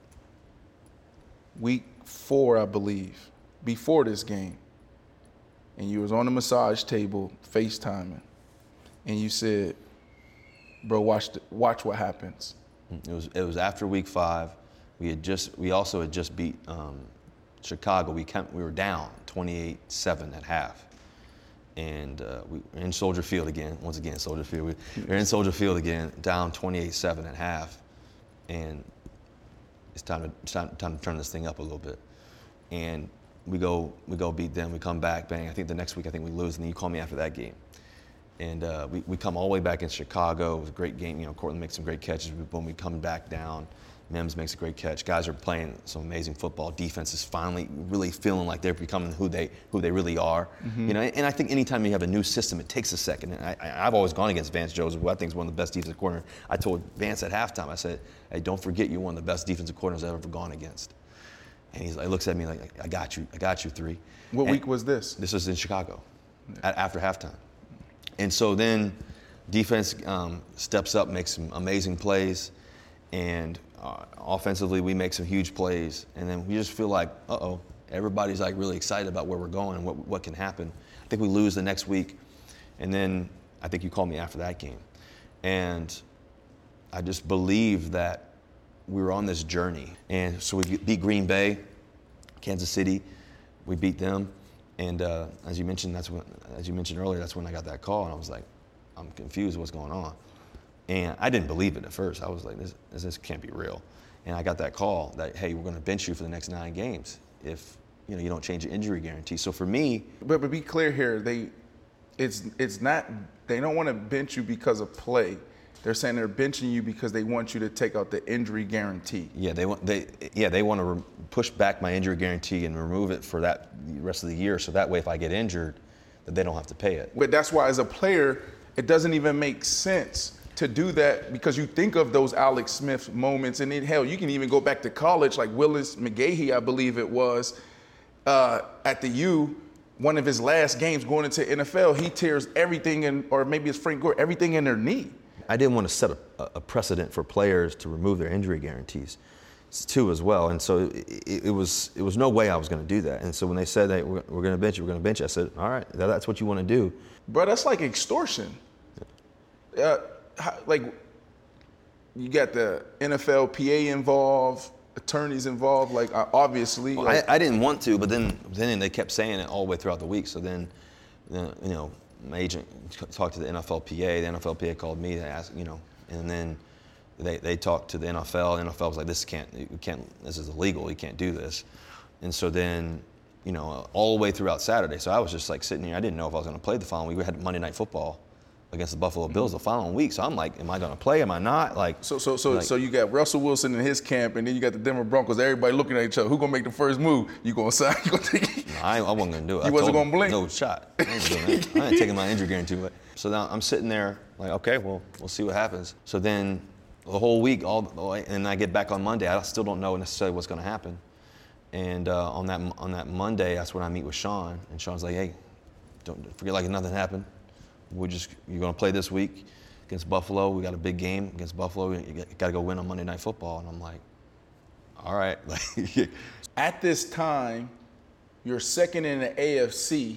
week 4, I believe, before this game. And you was on the massage table FaceTiming. And you said, bro, watch what happens.
It was after week 5. We also had just beat Chicago. We were down 28-7 at half, and we were in Soldier Field again. Once again, Soldier Field. We're in Soldier Field again, down 28-7 at half, and it's time to turn this thing up a little bit. And we go beat them. We come back, bang. I think the next week we lose, and then you call me after that game. And we come all the way back in Chicago. It was a great game. Cortland makes some great catches. When we come back down, Mims makes a great catch. Guys are playing some amazing football. Defense is finally really feeling like they're becoming who they really are. You know, and I think anytime you have a new system, it takes a second. And I've always gone against Vance Joseph, who I think is one of the best defensive coordinators. I told Vance at halftime, I said, hey, don't forget you're one of the best defensive coordinators I've ever gone against. And he looks at me like, I got you, 3.
What week was this?
This was in Chicago, after halftime. And so then defense steps up, makes some amazing plays, and offensively we make some huge plays. And then we just feel like, everybody's like really excited about where we're going and what can happen. I think we lose the next week, and then I think you called me after that game. And I just believe that we were on this journey. And so we beat Green Bay, Kansas City, we beat them. And as you mentioned earlier, that's when I got that call, and I was like, I'm confused what's going on. And I didn't believe it at first. I was like, this can't be real. And I got that call that, hey, we're going to bench you for the next 9 games if you don't change your injury guarantee. So for me,
but be clear here, it's not, they don't want to bench you because of play. They're saying they're benching you because they want you to take out the injury guarantee.
Yeah, they want to push back my injury guarantee and remove it for that rest of the year, so that way if I get injured, that they don't have to pay it.
But that's why as a player, it doesn't even make sense to do that, because you think of those Alex Smith moments, and hell, you can even go back to college, like Willis McGahee, I believe it was, at the U, one of his last games going into NFL, he tears everything or maybe it's Frank Gore, everything in their knee.
I didn't want to set a precedent for players to remove their injury guarantees too as well, and so it was no way I was going to do that. And so when they said that we're going to bench you, I said, all right, that's what you want to do.
Bro, that's like extortion. Like, you got the NFLPA involved, attorneys involved, like obviously.
Well, I didn't want to, but then they kept saying it all the way throughout the week. So then, my agent talked to the NFLPA. The NFLPA called me to ask, and then they talked to the NFL. The NFL was like, this is illegal. You can't do this. And so then, all the way throughout Saturday. So I was just like sitting here. I didn't know if I was going to play the following week. We had Monday Night Football against the Buffalo Bills the following week. So I'm like, am I going to play? Am I not? So you got Russell Wilson in his camp, and then you got the Denver Broncos. Everybody looking at each other. Who's going to make the first move? You going to sign? You going to take it? No, I wasn't going to do it.
You wasn't going to blink?
No shot. I ain't doing that. I ain't taking my injury guarantee. So now I'm sitting there like, okay, well, we'll see what happens. So then the whole week, and I get back on Monday. I still don't know necessarily what's going to happen. And on that Monday, that's when I meet with Sean, and Sean's like, hey, don't forget like nothing happened. You're going to play this week against Buffalo. We got a big game against Buffalo. You got to go win on Monday Night Football. And I'm like, all right.
At this time, you're second in the AFC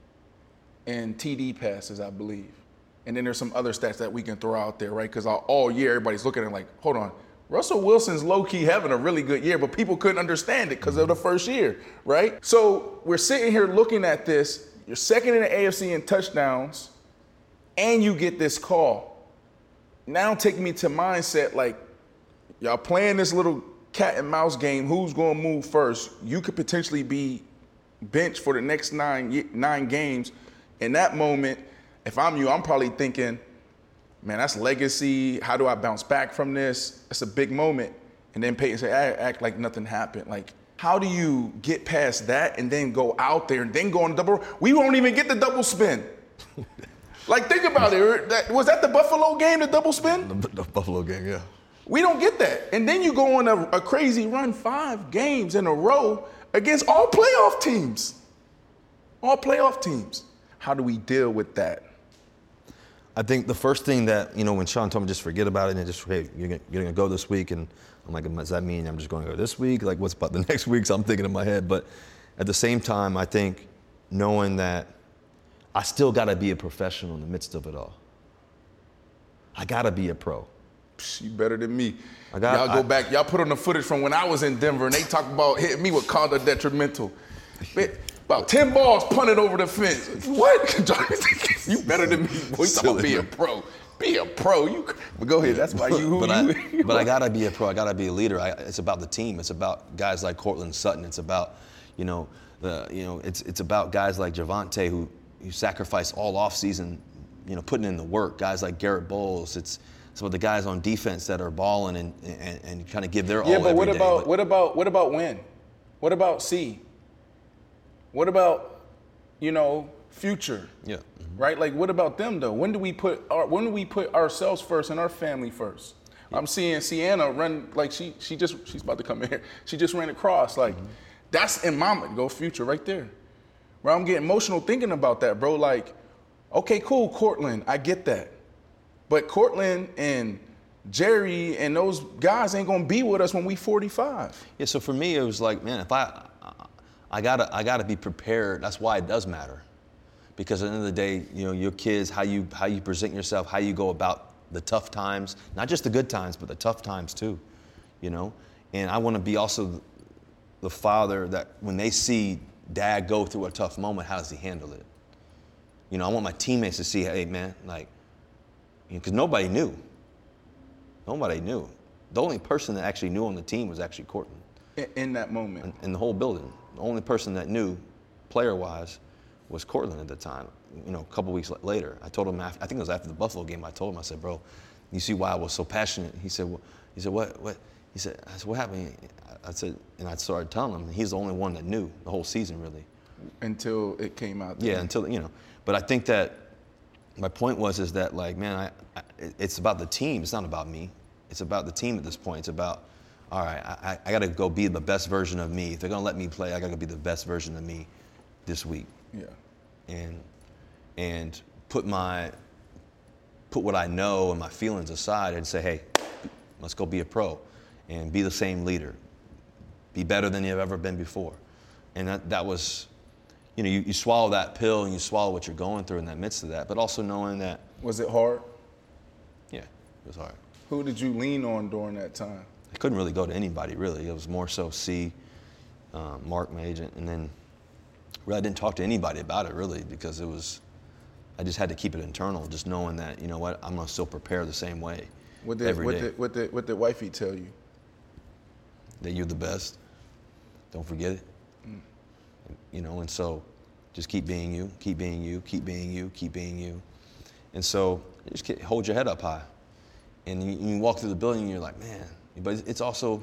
in TD passes, I believe. And then there's some other stats that we can throw out there, right? Because all year, everybody's looking at it like, hold on. Russell Wilson's low-key having a really good year, but people couldn't understand it because of the first year, right? So we're sitting here looking at this. You're second in the AFC in touchdowns, and you get this call. Now taking me to mindset, like, y'all playing this little cat and mouse game, who's going to move first? You could potentially be benched for the next nine games. In that moment, if I'm you, I'm probably thinking, man, that's legacy. How do I bounce back from this? It's a big moment. And then Peyton said, act like nothing happened. Like, how do you get past that and then go out there and then go on double? We won't even get the double spin. Like, think about it. Was that the Buffalo game, the double spin?
The Buffalo game, yeah.
We don't get that. And then you go on a crazy run, 5 games in a row against all playoff teams. All playoff teams. How do we deal with that?
I think the first thing that, when Sean told me just forget about it and just, hey, you're going to go this week. And I'm like, does that mean I'm just going to go this week? Like, what's about the next week? So I'm thinking in my head. But at the same time, I think knowing that I still got to be a professional in the midst of it all. I got to be a pro.
You better than me. Y'all go back. Y'all put on the footage from when I was in Denver, and they talk about hitting me with conduct detrimental. About 10 balls punted over the fence. What? You better than me. Boy, you talking about be a pro. Be a pro. But go ahead. That's why you.
But I gotta be a pro. I gotta be a leader. It's about the team. It's about guys like Cortland Sutton. It's about, it's about guys like Javonte who sacrificed all offseason, putting in the work. Guys like Garrett Bowles. It's It's about the guys on defense that are balling and kind of give their all
Yeah, but
every
what
day.
about what about win? What about C? What about, future?
Yeah.
Right? Like, what about them though? When do we put ourselves first and our family first? Yeah. I'm seeing Sienna run like she's about to come in here. She just ran across. Like, that's in my mind. Go future right there. Bro, I'm getting emotional thinking about that, bro. Like, okay, cool, Cortland, I get that. But Cortland and Jerry and those guys ain't gonna be with us when we 45.
Yeah, so for me, it was like, man, if I gotta be prepared. That's why it does matter, because at the end of the day, your kids, how you present yourself, how you go about the tough times, not just the good times, but the tough times too, And I want to be also the father that when they see dad go through a tough moment, how does he handle it? I want my teammates to see, hey man, like, because nobody knew. Nobody knew. The only person that actually knew on the team was actually Cortland.
In that moment.
In the whole building. The only person that knew, player-wise, was Cortland at the time. A couple weeks later, I told him, I think it was after the Buffalo game, I told him, I said, bro, you see why I was so passionate? He said, what? He said, what happened? I said, and I started telling him, he's the only one that knew the whole season, really.
Until it came out.
Yeah, until, But I think that my point is that, like, man, it's about the team. It's not about me. It's about the team at this point. It's about, all right, I got to go be the best version of me. If they're going to let me play, I got to be the best version of me this week.
Yeah.
And put what I know and my feelings aside and say, hey, let's go be a pro and be the same leader. Be better than you've ever been before. And that was, you swallow that pill and you swallow what you're going through in the midst of that, but also knowing that.
Was it hard?
Yeah, it was hard.
Who did you lean on during that time?
I couldn't really go to anybody, really. It was more so C, Mark, my agent, and then really I didn't talk to anybody about it, really, because I just had to keep it internal, just knowing that, I'm going to still prepare the same way every day.
What did wifey tell you?
That you're the best. Don't forget it. And so just keep being you, keep being you, keep being you, keep being you. And so just hold your head up high. And you walk through the building and you're like, man, but it's also,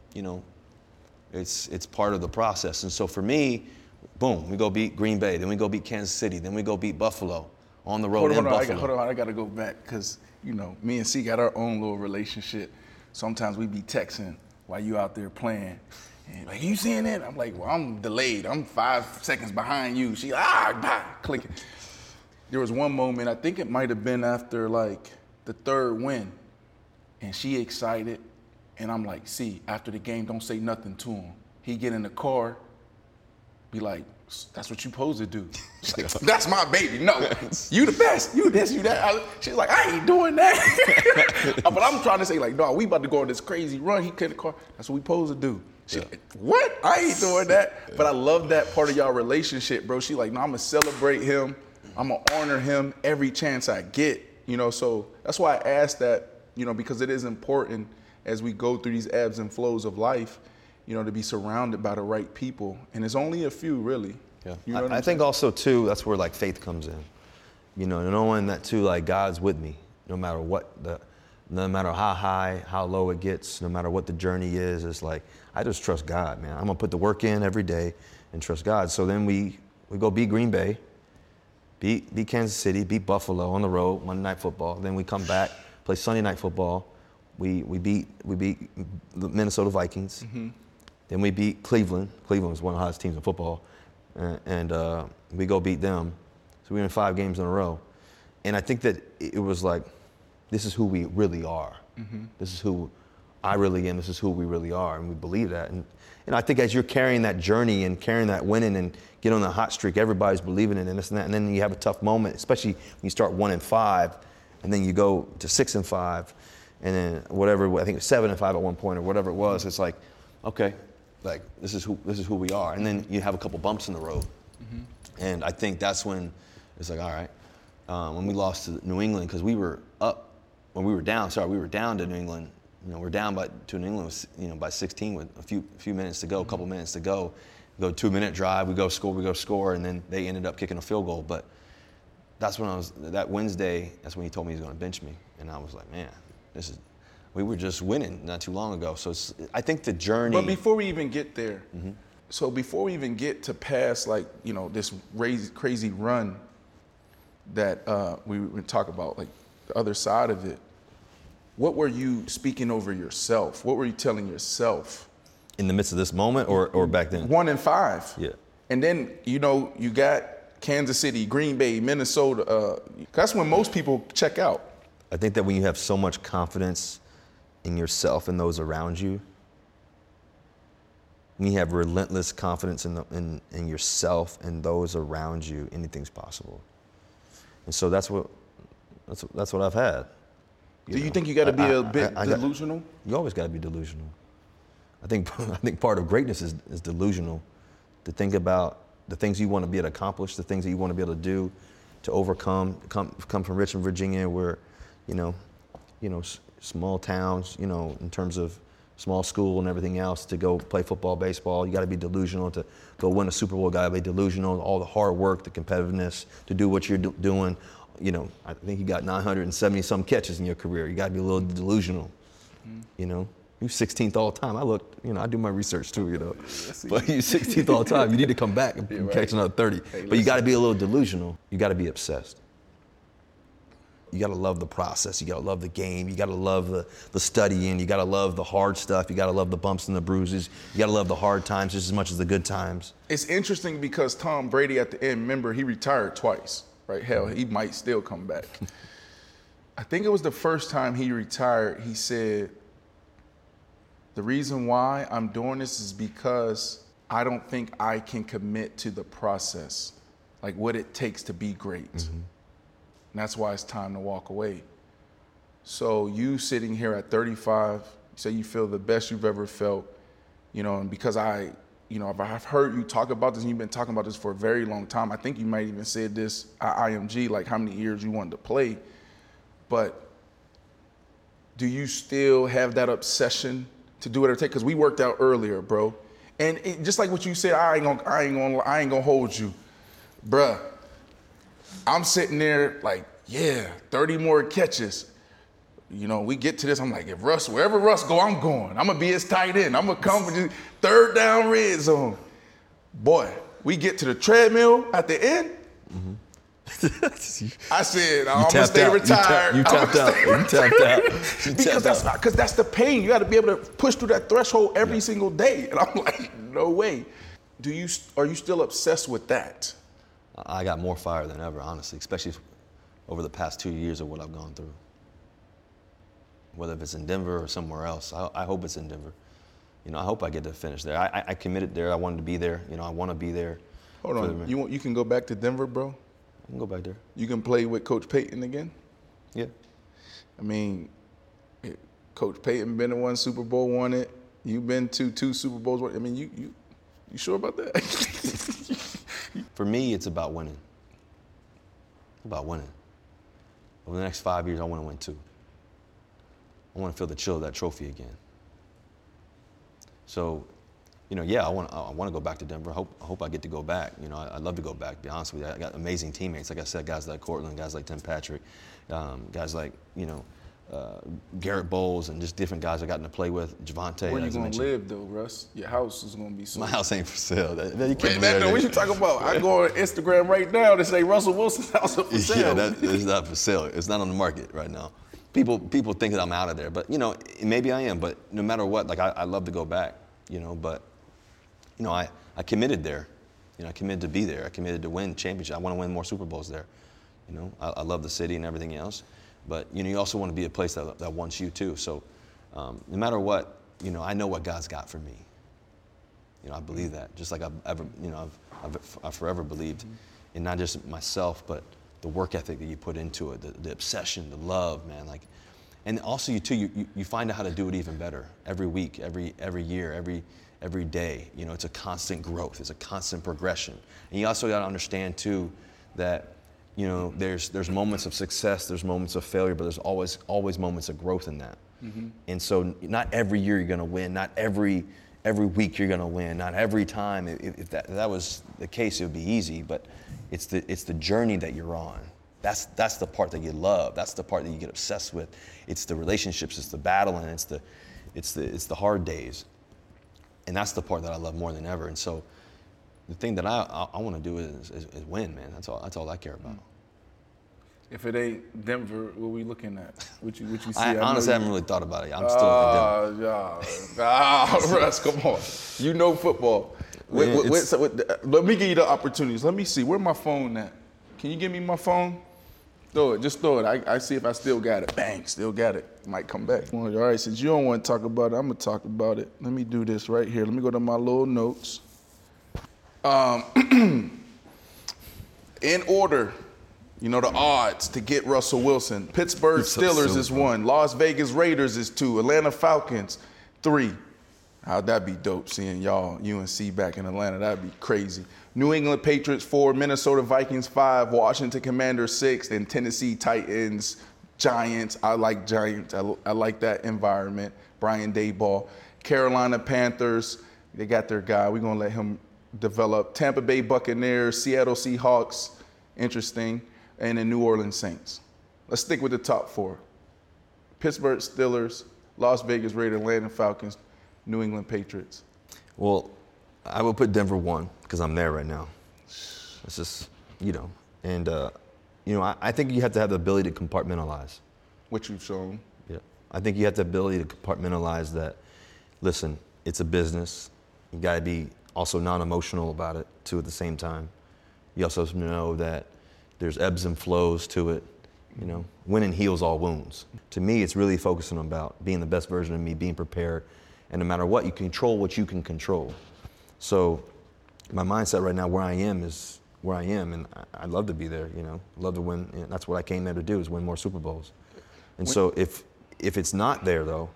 it's part of the process. And so for me, boom, we go beat Green Bay, then we go beat Kansas City, then we go beat Buffalo on the road in Buffalo.
Hold on, I got to go back because, me and C got our own little relationship. Sometimes we be texting while you out there playing. And like, you seeing it? I'm like, well, I'm delayed. I'm 5 seconds behind you. She clicking. There was one moment, I think it might have been after like the third win, and she excited, and I'm like, see, after the game, don't say nothing to him. He get in the car, be like, that's what you supposed to do. She's like, that's my baby. No, you the best. You this, you that. She's like, I ain't doing that. But I'm trying to say, like, no, we about to go on this crazy run. He get in the car. That's what we supposed to do. She like, what? I ain't doing that. Yeah. But I love that part of y'all relationship, bro. She like, no, I'm going to celebrate him. I'm going to honor him every chance I get. So that's why I asked that, because it is important as we go through these ebbs and flows of life, to be surrounded by the right people. And it's only a few, really.
Yeah. I think also, too, that's where, like, faith comes in. Knowing that, too, like, God's with me, no matter no matter how high, how low it gets, no matter what the journey is. It's like, I just trust God, man. I'm going to put the work in every day and trust God. So then we go beat Green Bay, beat Kansas City, beat Buffalo on the road, Monday Night Football. Then we come back, play Sunday Night Football. We beat the Minnesota Vikings. Mm-hmm. Then we beat Cleveland. Cleveland was one of the hottest teams in football. And we go beat them. So we win 5 games in a row. And I think that it was like, this is who we really are. Mm-hmm. This is who I really am. This is who we really are. And we believe that. And I think as you're carrying that journey and carrying that winning and get on the hot streak, everybody's believing in it and this and that. And then you have a tough moment, especially when you start 1-5, and then you go to 6-5, and then whatever, I think it was 7-5 at one point or whatever it was. It's like, okay, like this is who we are. And then you have a couple bumps in the road. Mm-hmm. And I think that's when it's like, all right, when we lost to New England, because we were down to New England. We're down to New England, by 16 with a few minutes to go, a couple minutes to go. We go 2-minute drive, we go score, and then they ended up kicking a field goal. But that's when that Wednesday, that's when he told me he was going to bench me. And I was like, man, We were just winning not too long ago. So I think the journey.
But before we even get there, so before we even get to pass like, this crazy run that we would talk about, like the other side of it, what were you speaking over yourself? What were you telling yourself?
In the midst of this moment or back then?
1 and 5.
Yeah.
And then, you got Kansas City, Green Bay, Minnesota. That's when most people check out.
I think that when you have so much confidence in yourself and those around you, when you have relentless confidence in yourself and those around you, anything's possible. And so that's what I've had.
Do you think you got to be a bit delusional?
You always got to be delusional. I think part of greatness is delusional. To think about the things you want to be able to accomplish, the things that you want to be able to do, to overcome. Come from Richmond, Virginia, where, small towns, in terms of small school and everything else, to go play football, baseball. You got to be delusional. To go win a Super Bowl, got to be delusional. All the hard work, the competitiveness, to do what you're doing. I think you got 970 some catches in your career. You got to be a little delusional. You're 16th all the time. I do my research too, But you're 16th all the time. You need to come back and catch another 30. But you got to be a little delusional. You got to be obsessed. You got to love the process. You got to love the game. You got to love the studying. You got to love the hard stuff. You got to love the bumps and the bruises. You got to love the hard times just as much as the good times.
It's interesting because Tom Brady at the end, remember, he retired twice, right? Hell, he might still come back. I think it was the first time he retired, he said, the reason why I'm doing this is because I don't think I can commit to the process, like what it takes to be great. And that's why it's time to walk away. So you sitting here at 35, you say you feel the best you've ever felt, and because I've heard you talk about this, and you've been talking about this for a very long time. I think you might even said this at IMG, like how many years you wanted to play. But do you still have that obsession to do whatever it takes? Because we worked out earlier, bro. And just like what you said, I ain't gonna hold you, bruh. I'm sitting there like, 30 more catches. We get to this, I'm like, wherever Russ go, I'm going. I'm gonna be his tight end. I'm gonna come for the third down red zone. Boy, we get to the treadmill at the end. I said, I'm gonna stay retired.
You tapped out.
Because that's the pain. You got to be able to push through that threshold every single day. And I'm like, no way. Are you still obsessed with that?
I got more fire than ever, honestly, especially over the past 2 years of what I've gone through. Whether if it's in Denver or somewhere else, I hope it's in Denver. I hope I get to finish there. I committed there. I wanted to be there. I want to be there.
Hold on. You can go back to Denver, bro?
I can go back there.
You can play with Coach Payton again?
Yeah.
I mean, Coach Payton been to 1 Super Bowl, won it. You've been to 2 Super Bowls. I mean, you sure about that?
For me, it's about winning. Over the next 5 years, I want to win 2. I want to feel the chill of that trophy again. So, I want to go back to Denver. I hope I get to go back. I'd love to go back, to be honest with you. I got amazing teammates. Like I said, guys like Cortland, guys like Tim Patrick, guys like, Garrett Bowles, and just different guys I gotten to play with. Javante.
Where you going to live, though, Russ? Your house is going to be sold.
My house ain't for sale.
What you talking about? I go on Instagram right now to say Russell Wilson's house is for sale.
Yeah, it's not for sale. It's not on the market right now. People think that I'm out of there, but, maybe I am. But no matter what, like, I love to go back, but, I committed there. I committed to be there. I committed to win championship. I want to win more Super Bowls there. I love the city and everything else. But, you also want to be a place that wants you too. So no matter what, I know what God's got for me. I believe that, just like I've forever believed in not just myself, but the work ethic that you put into it, the obsession, the love, man. And also you find out how to do it even better every week, every year, every day. It's a constant growth. It's a constant progression. And you also got to understand too that, there's moments of success, there's moments of failure, but there's always moments of growth in that. And so not every year you're going to win, not every week you're going to win, not every time. If that was the case, it would be easy, but it's the journey that you're on That's the part that you love. That's the part that you get obsessed with. It's the relationships, it's the battling, it's the hard days. And that's the part that I love more than ever. And so the thing that I want to do is win, man. That's all I care about.
If it ain't Denver, what we looking at? What you see?
I honestly haven't really thought about it. I'm still in Denver.
Russ, come on. You know football. Let me give you the opportunities. Let me see. Where my phone at? Can you give me my phone? Throw it. Just throw it. I see if I still got it. Bang, still got it. Might come back. All right, since you don't want to talk about it, I'm going to talk about it. Let me do this right here. Let me go to my little notes. In order, you know, the odds to get Russell Wilson. Pittsburgh Steelers is 1. Las Vegas Raiders is 2. Atlanta Falcons, 3. How'd that be dope, seeing y'all, UNC back in Atlanta? That'd be crazy. New England Patriots 4, Minnesota Vikings 5, Washington Commanders 6, and Tennessee Titans, Giants. I like Giants. I like that environment. Brian Daboll. Carolina Panthers, they got their guy. We're going to let him develop. Tampa Bay Buccaneers, Seattle Seahawks, interesting, and the New Orleans Saints. Let's stick with the top 4. Pittsburgh Steelers, Las Vegas Raiders, Atlanta Falcons, New England Patriots.
Well, I would put Denver 1 because I'm there right now. It's just, you know, and, you know, I think you have to have the ability to compartmentalize.
Which you've shown.
Yeah. I think you have the ability to compartmentalize that, listen, it's a business. You got to be also non-emotional about it, too, at the same time. You also have to know that there's ebbs and flows to it. You know, winning heals all wounds. To me, it's really focusing about being the best version of me, being prepared, and no matter what, you control what you can control. So my mindset right now where I am is where I am, and I'd love to be there, you know, love to win. And that's what I came there to do, is win more Super Bowls. And so if it's not there, though,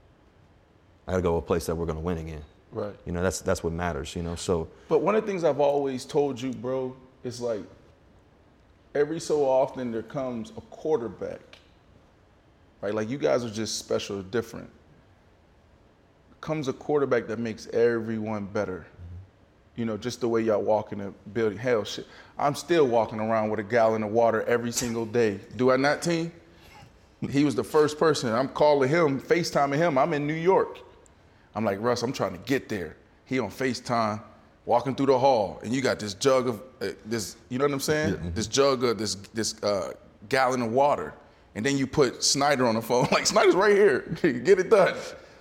I got to go to a place that we're going to win again.
Right.
You know, that's what matters, you know, so.
But one of the things I've always told you, bro, is like every so often there comes a quarterback, right? Like you guys are just special, different. Comes a quarterback that makes everyone better. You know, just the way y'all walk in the building. Hell, shit. I'm still walking around with a gallon of water every single day. Do I not, team? He was the first person. I'm calling him, FaceTiming him. I'm in New York. I'm like, Russ, I'm trying to get there. He on FaceTime, walking through the hall, and you got this jug of this, you know what I'm saying? Yeah. This jug of this gallon of water. And then you put Snyder on the phone. Like, Snyder's right here. Get it done.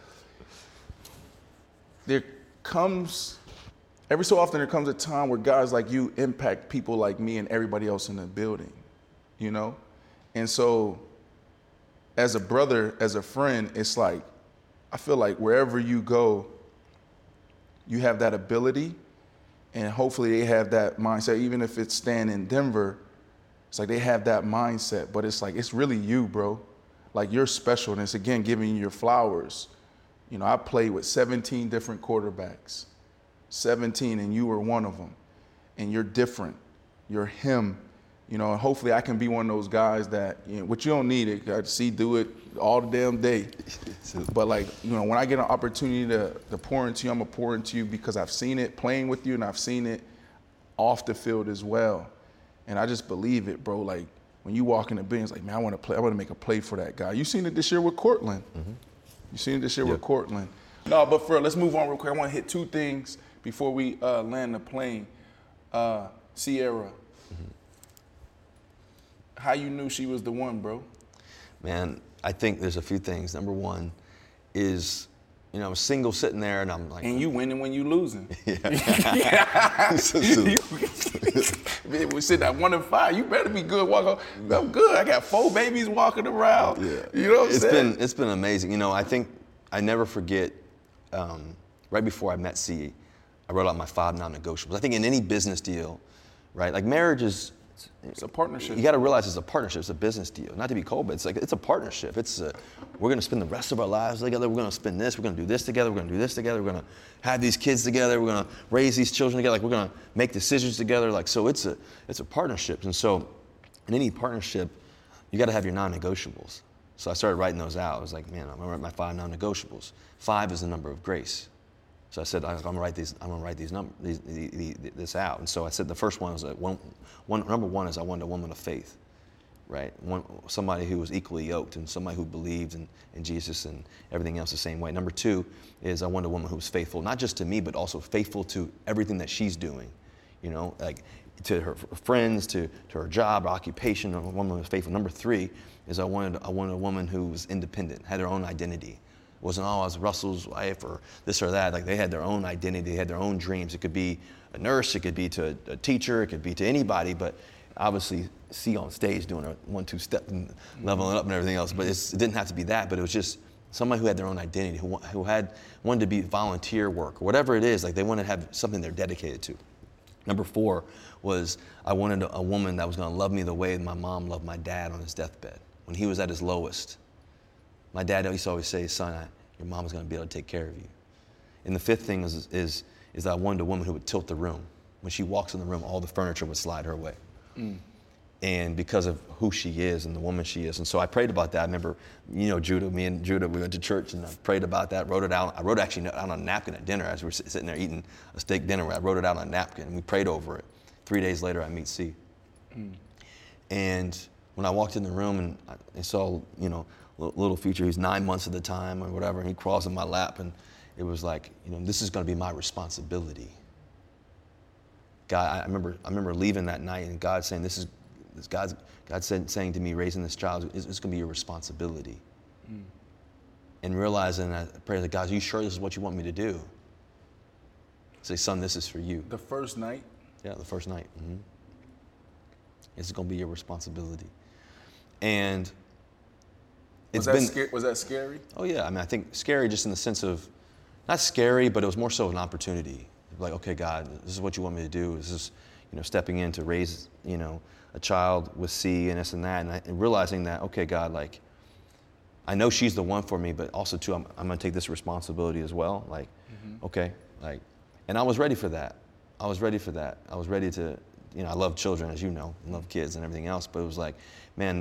There comes, every so often there comes a time where guys like you impact people like me and everybody else in the building, you know? And so as a brother, as a friend, it's like, I feel like wherever you go, you have that ability, and hopefully they have that mindset. Even if it's staying in Denver, it's like they have that mindset, but it's like, it's really you, bro. Like you're special, and it's again, giving you your flowers. You know, I played with 17 different quarterbacks, 17, and you were one of them. And you're different. You're him. You know, and hopefully I can be one of those guys that, you know, which you don't need it. I see do it all the damn day. But like, you know, when I get an opportunity to pour into you, I'm gonna pour into you because I've seen it playing with you, and I've seen it off the field as well. And I just believe it, bro. Like when you walk in the building, it's like, man, I want to make a play for that guy. You seen it this year with Cortland. Mm-hmm. You seen it this year with Cortland. No, but for let's move on real quick. I want to hit 2 things before we land the plane. Sierra. Mm-hmm. How you knew she was the one, bro?
Man, I think there's a few things. Number one is, you know, I'm single sitting there and I'm like.
And you winning when you losing.
Yeah.
We sit at 1-5. You better be good. I'm good. I got 4 babies walking around. Yeah. You know what I'm saying?
It's been amazing. You know, I think I never forget. Right before I met C, I wrote out my 5 non-negotiables. I think in any business deal, right? Like marriage is.
It's a partnership.
You got to realize it's a partnership. It's a business deal. Not to be cold, but it's like it's a partnership. We're going to spend the rest of our lives together. We're going to spend this. We're going to do this together. We're going to do this together. We're going to have these kids together. We're going to raise these children together. Like we're going to make decisions together. Like so, it's a partnership. And so, in any partnership, you got to have your non-negotiables. So I started writing those out. I was like, man, I'm going to write my 5 non-negotiables. 5 is the number of grace. So I said, I'm gonna write these numbers, this out. And so I said the first one was number one is I wanted a woman of faith. right? Somebody who was equally yoked and somebody who believed in Jesus and everything else the same way. Number two is I wanted a woman who was faithful, not just to me, but also faithful to everything that she's doing, you know, like to her friends, to her job, her occupation. A woman who was faithful. Number three is I wanted a woman who was independent, had her own identity. It wasn't, oh, I was Russell's wife or this or that. Like, they had their own identity, they had their own dreams. It could be a nurse, it could be to a teacher, it could be to anybody, but obviously see on stage doing a 1-2 step and leveling up and everything else. But it didn't have to be that, but it was just somebody who had their own identity, who wanted to be volunteer work, or whatever it is. Like, they wanted to have something they're dedicated to. Number four was I wanted a woman that was going to love me the way my mom loved my dad on his deathbed, when he was at his lowest. My dad used to always say, son, your mom is going to be able to take care of you. And the fifth thing is that I wanted a woman who would tilt the room. When she walks in the room, all the furniture would slide her way. And because of who she is and the woman she is. And so I prayed about that. I remember, you know, me and Judah, we went to church and I prayed about that, wrote it out. I wrote actually out on a napkin at dinner as we were sitting there eating a steak dinner. I wrote it out on a napkin and we prayed over it. 3 days later, I meet C. And when I walked in the room and I saw, you know, little future, he's 9 months at the time or whatever, and he crawls in my lap, and it was like, you know, this is going to be my responsibility. God, I remember leaving that night and God saying, saying to me, raising this child, it's going to be your responsibility. And realizing that, I prayed, God, are you sure this is what you want me to do? Say, son, this is for you.
The first night?
Yeah, the first night. It's going to be your responsibility. And
was that scary?
Oh yeah, I mean, I think scary just in the sense of, not scary, but it was more so an opportunity. Like, okay, God, this is what you want me to do. This is, you know, stepping in to raise, you know, a child with C and this and that, and realizing that, okay, God, like, I know she's the one for me, but also too, I'm going to take this responsibility as well. Like, okay, like, and I was ready for that. I was ready to, you know, I love children, as you know, I love kids and everything else, but it was like, man,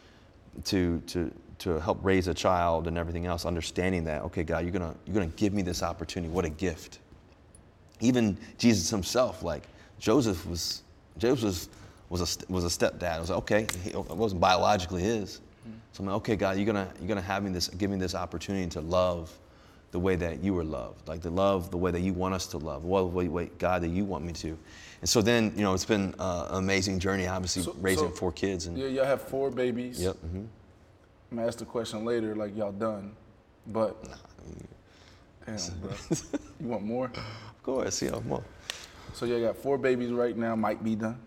to help raise a child and everything else, understanding that, okay, God, you're gonna give me this opportunity. What a gift. Even Jesus himself, like Joseph was a stepdad. I was like, okay, it wasn't biologically his. So I'm like, okay, God, you're gonna give me this opportunity to love the way that you were loved, like to love the way that you want us to love, way, God, that you want me to. And so then, you know, it's been an amazing journey, obviously, raising 4 kids. And
yeah, y'all have 4 babies.
Yep.
I'm gonna ask the question later, like, y'all done, but damn, bro, you want more?
Of course, yeah, more.
So y'all got 4 babies right now. Might be done.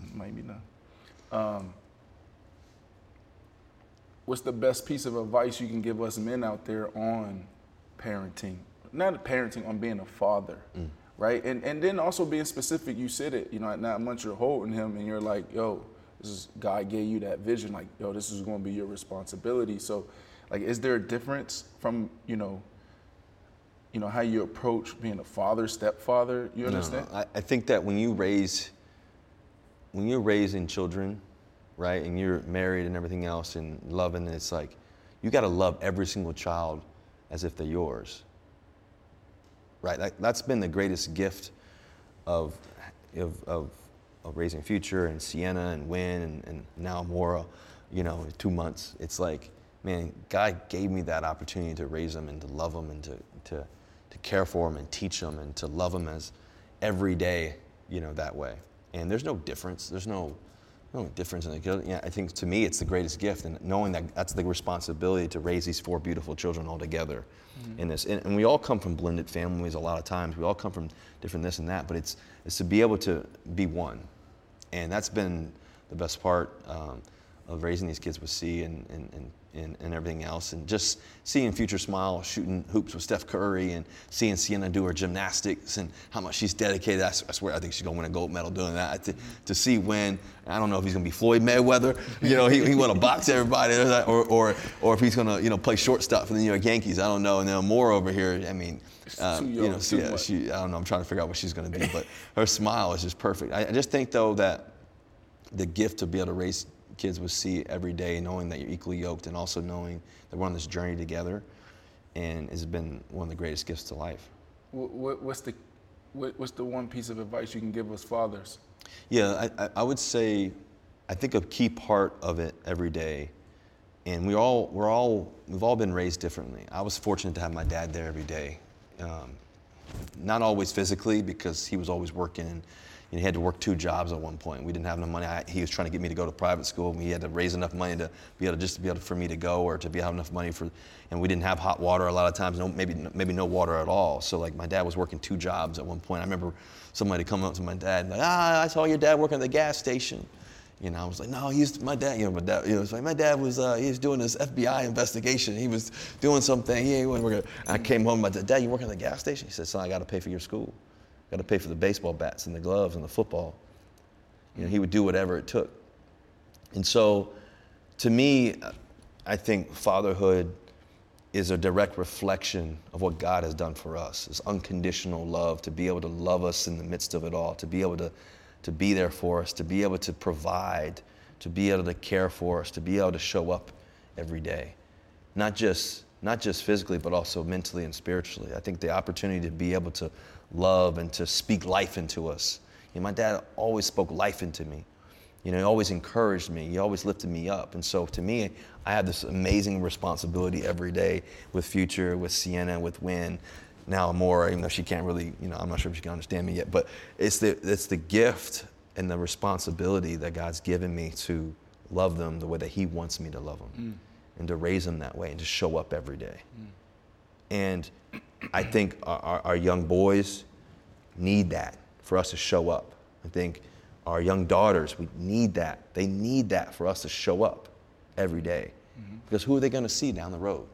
What's the best piece of advice you can give us men out there on parenting? Not parenting, on being a father, right? And then also being specific. You said it, you know, at 9 months you're holding him and you're like, yo, God gave you that vision, like, yo, this is going to be your responsibility. So, like, is there a difference from, you know, how you approach being a father, stepfather? You understand?
No. I think that when you're raising children, right, and you're married and everything else and loving, it's like, you got to love every single child as if they're yours, right? That's been the greatest gift of raising Future and Sienna and Wynn and now Mora, you know, 2 months. It's like, man, God gave me that opportunity to raise them and to love them and to care for them and teach them and to love them as every day, you know, that way. And there's no difference. There's no difference in it. Yeah, I think to me it's the greatest gift, and knowing that that's the responsibility to raise these 4 beautiful children all together in this. And we all come from blended families a lot of times. We all come from different this and that, but it's to be able to be one. And that's been the best part of raising these kids with C and everything else. And just seeing Future smile, shooting hoops with Steph Curry, and seeing Sienna do her gymnastics and how much she's dedicated. I swear, I think she's going to win a gold medal doing that. To see Wynn, I don't know if he's going to be Floyd Mayweather. You know, he want to box everybody, or if he's going to, you know, play shortstop for the New York Yankees. I don't know. And then Moore over here, I mean, you know, I don't know. I'm trying to figure out what she's going to be, but her smile is just perfect. I just think, though, that the gift to be able to raise kids with C every day, knowing that you're equally yoked and also knowing that we're on this journey together, and has been one of the greatest gifts to life.
What's the one piece of advice you can give us fathers?
Yeah, I would say I think a key part of it every day, and we've all been raised differently. I was fortunate to have my dad there every day. Not always physically, because he was always working, and he had to work 2 jobs at one point. We didn't have enough money. He was trying to get me to go to private school, and he had to raise enough money to be able for me to go, or to have enough money and we didn't have hot water a lot of times, maybe no water at all. So like my dad was working 2 jobs at one point. I remember somebody coming up to my dad and like, I saw your dad working at the gas station. I was like, no, my dad, it's like my dad was, he was doing this FBI investigation. He was doing something, he ain't working. I came home, I said, Dad, you working at the gas station? He said, son, I got to pay for your school. I got to pay for the baseball bats and the gloves and the football. He would do whatever it took. And so, to me, I think fatherhood is a direct reflection of what God has done for us. It's unconditional love, to be able to love us in the midst of it all, to be able to be there for us, to be able to provide, to be able to care for us, to be able to show up every day. Not just physically, but also mentally and spiritually. I think the opportunity to be able to love and to speak life into us. My dad always spoke life into me. He always encouraged me. He always lifted me up. And so to me, I have this amazing responsibility every day with Future, with Sienna, with Wynn, now Amora, even though she can't really, I'm not sure if she can understand me yet, but it's the gift and the responsibility that God's given me to love them the way that He wants me to love them, and to raise them that way, and to show up every day. And I think our young boys need that, for us to show up. I think our young daughters, we need that. They need that for us to show up every day. Because who are they going to see down the road?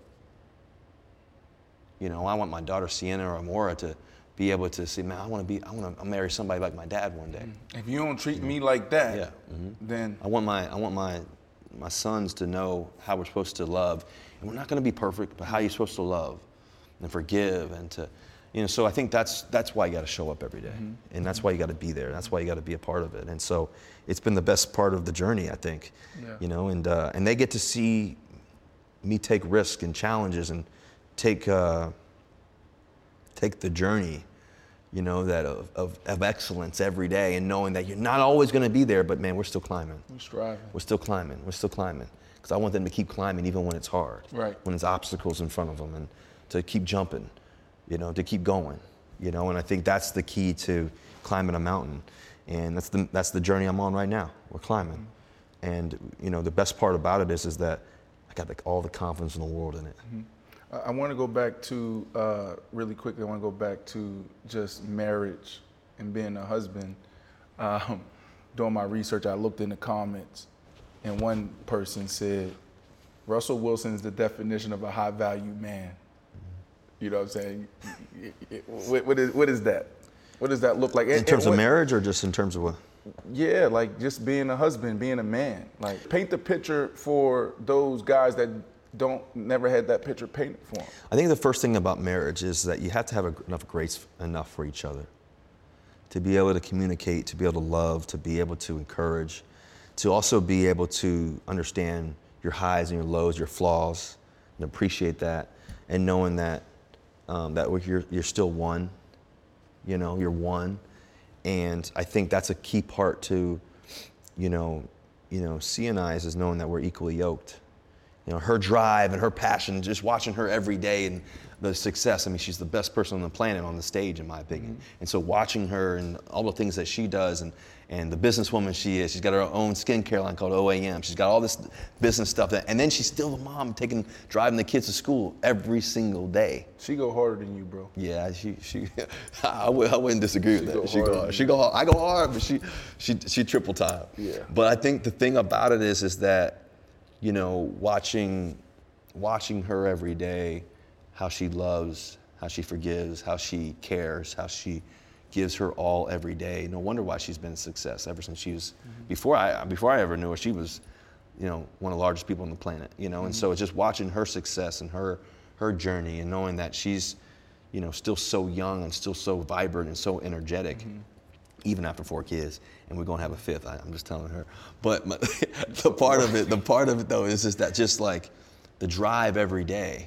I want my daughter Sienna or Amora to be able to say, man, I want to marry somebody like my dad one day.
If you don't treat me like that, then
I want my sons to know how we're supposed to love. And we're not going to be perfect, but how you're supposed to love and forgive, and to, so I think that's why you got to show up every day. And that's why you got to be there. That's why you got to be a part of it. And so it's been the best part of the journey, I think. And they get to see me take risks and challenges, and take the journey, that of excellence every day, and knowing that you're not always going to be there, but man, we're still climbing.
We're striving.
We're still climbing. Because I want them to keep climbing even when it's hard. Right. When there's obstacles in front of them, and to keep jumping, to keep going, and I think that's the key to climbing a mountain. And that's the journey I'm on right now. We're climbing. And, the best part about it is that I got all the confidence in the world in it.
I want to go back to, really quickly, I want to go back to just marriage and being a husband. Doing my research, I looked in the comments, and one person said, Russell Wilson is the definition of a high-value man. You know what I'm saying? What is that? What does that look like?
In terms of marriage, or just in terms of what?
Yeah, like just being a husband, being a man. Like, paint the picture for those guys that never had that picture painted for them.
I think the first thing about marriage is that you have to have enough grace for each other, to be able to communicate, to be able to love, to be able to encourage, to also be able to understand your highs and your lows, your flaws, and appreciate that, and knowing that you're still one. You're one. And I think that's a key part to, CNI's is knowing that we're equally yoked. Her drive and her passion, just watching her every day and the success. I mean, she's the best person on the planet on the stage, in my opinion. And so watching her and all the things that she does, and the businesswoman she is, she's got her own skincare line called OAM. She's got all this business stuff, and then she's still the mom driving the kids to school every single day.
She go harder than you, bro.
Yeah, I wouldn't disagree with that. She go hard. I go hard, but she triple time.
Yeah.
But I think the thing about it is that, watching her every day, how she loves, how she forgives, how she cares, how she gives her all every day. No wonder why she's been a success ever since she was, before I ever knew her, she was, one of the largest people on the planet, and so it's just watching her success and her journey, and knowing that she's, still so young and still so vibrant and so energetic, even after 4 kids, and we're gonna have a 5th. I'm just telling her. But the part of it though is just that, just like the drive every day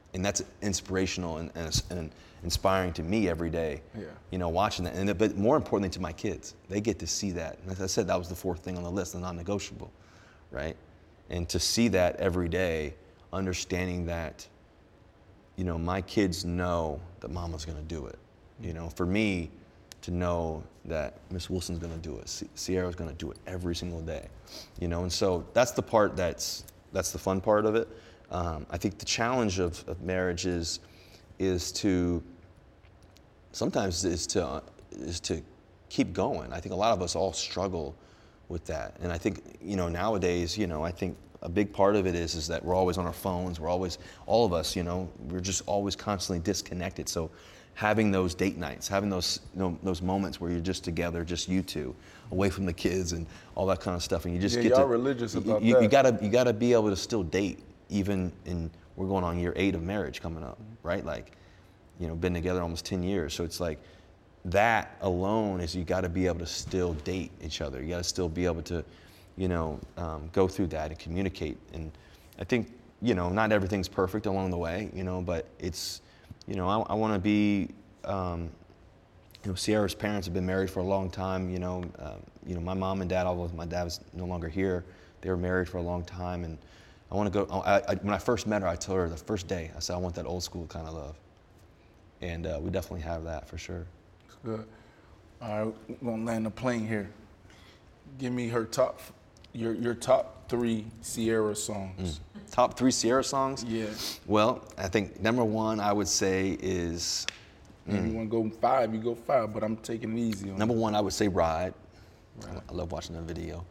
And that's inspirational and inspiring to me every day, watching that. But more importantly to my kids, they get to see that. And as I said, that was the fourth thing on the list, the non-negotiable, right? And to see that every day, understanding that, my kids know that mama's gonna do it. For me to know that Miss Wilson's gonna do it, Sierra's gonna do it every single day, and so that's the part that's the fun part of it. I think the challenge of marriage is to sometimes is to keep going. I think a lot of us all struggle with that, and I think nowadays I think a big part of it is that we're always on our phones. We're always, all of us, we're just always constantly disconnected. So having those date nights, having those those moments where you're just together, just you two, away from the kids and all that kind of stuff, and you just get
y'all
to
religious about
that. You gotta be able to still date, even in, we're going on year 8 of marriage coming up, right? Like, been together almost 10 years. So it's like that alone is, you got to be able to still date each other. You got to still be able to, go through that and communicate. And I think, not everything's perfect along the way, but it's, I want to be, Sierra's parents have been married for a long time, my mom and dad, although my dad was no longer here, they were married for a long time. And I want to go, when I first met her, I told her the first day, I said, I want that old school kind of love. And we definitely have that for sure.
That's good. All right, we're gonna land the plane here. Give me her your top 3 Sierra songs.
Top 3 Sierra songs?
Yeah.
Well, I think number 1 I would say is.
If you want to go 5, you go 5, but I'm taking it easy on
Number 1 I would say Ride. I love watching that video.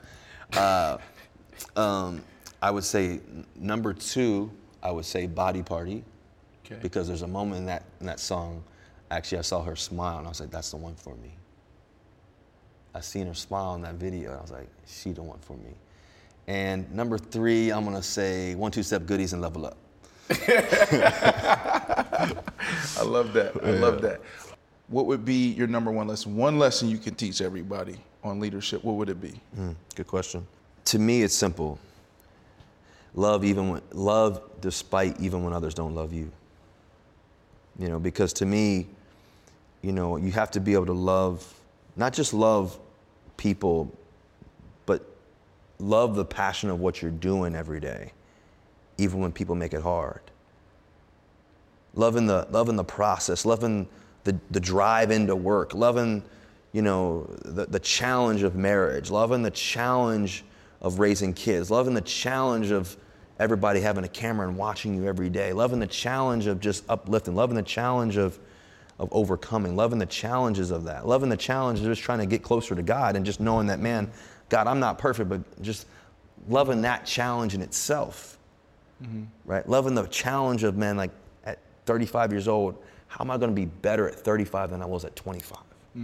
I would say number 2, I would say Body Party. Okay. Because there's a moment in that song, actually I saw her smile and I was like, that's the one for me. I seen her smile in that video and I was like, she the one for me. And number 3, I'm gonna say 1-2-Step Goodies and Level Up.
I love that. I love that. What would be your number 1 lesson? One lesson you can teach everybody on leadership, what would it be?
Good question. To me, it's simple. Love despite even when others don't love you. Because to me, you have to be able to love, not just love people, but love the passion of what you're doing every day, even when people make it hard. Loving the process, loving the drive into work, loving, the challenge of marriage, loving the challenge of raising kids, loving the challenge of everybody having a camera and watching you every day, loving the challenge of just uplifting, loving the challenge of overcoming, loving the challenges of that, loving the challenge of just trying to get closer to God and just knowing that, man, God, I'm not perfect, but just loving that challenge in itself, right? Loving the challenge of, man, like at 35 years old, how am I going to be better at 35 than I was at 25?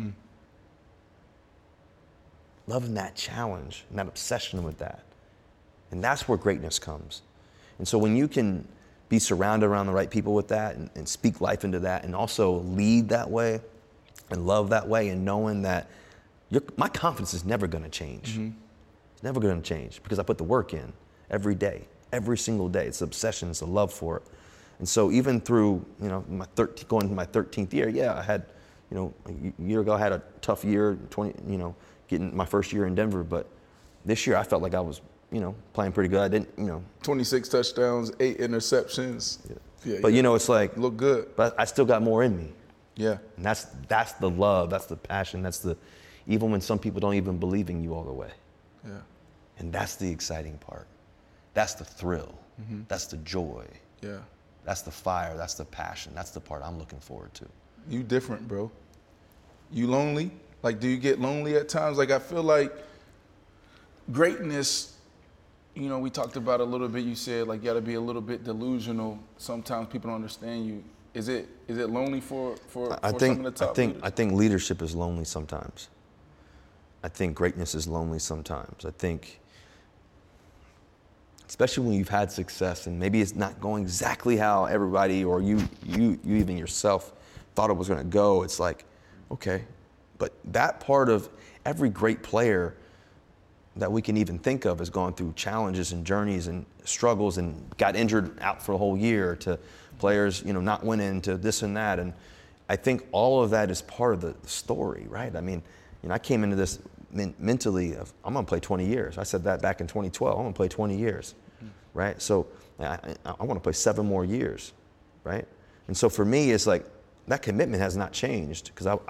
Loving that challenge and that obsession with that. And that's where greatness comes. And so when you can be surrounded around the right people with that and speak life into that and also lead that way and love that way and knowing that my confidence is never going to change. It's never going to change because I put the work in every day, every single day. It's the obsession, it's the love for it. And so even through, going into my 13th year, I had, a year ago I had a tough year, getting my first year in Denver, but this year I felt like I was, playing pretty good. I didn't,
26 touchdowns, 8 interceptions.
Yeah, but it's like,
look good.
But I still got more in me.
Yeah.
And that's the love, that's the passion, even when some people don't even believe in you all the way.
Yeah.
And that's the exciting part. That's the thrill. That's the joy.
Yeah.
That's the fire, that's the passion. That's the part I'm looking forward to.
You different, bro. You lonely? Like, do you get lonely at times? Like, I feel like greatness, we talked about a little bit, you said, like, you gotta be a little bit delusional. Sometimes people don't understand you. Is it lonely for some of the top leaders?
I think leadership is lonely sometimes. I think greatness is lonely sometimes. I think, especially when you've had success and maybe it's not going exactly how everybody or you even yourself thought it was gonna go, it's like, okay. But that part of every great player that we can even think of has gone through challenges and journeys and struggles and got injured out for a whole year to players, not winning to this and that. And I think all of that is part of the story, right? I mean, I came into this mentally of, I'm going to play 20 years. I said that back in 2012. I'm going to play 20 years, right? So I want to play 7 more years, right? And so for me, it's like that commitment has not changed because I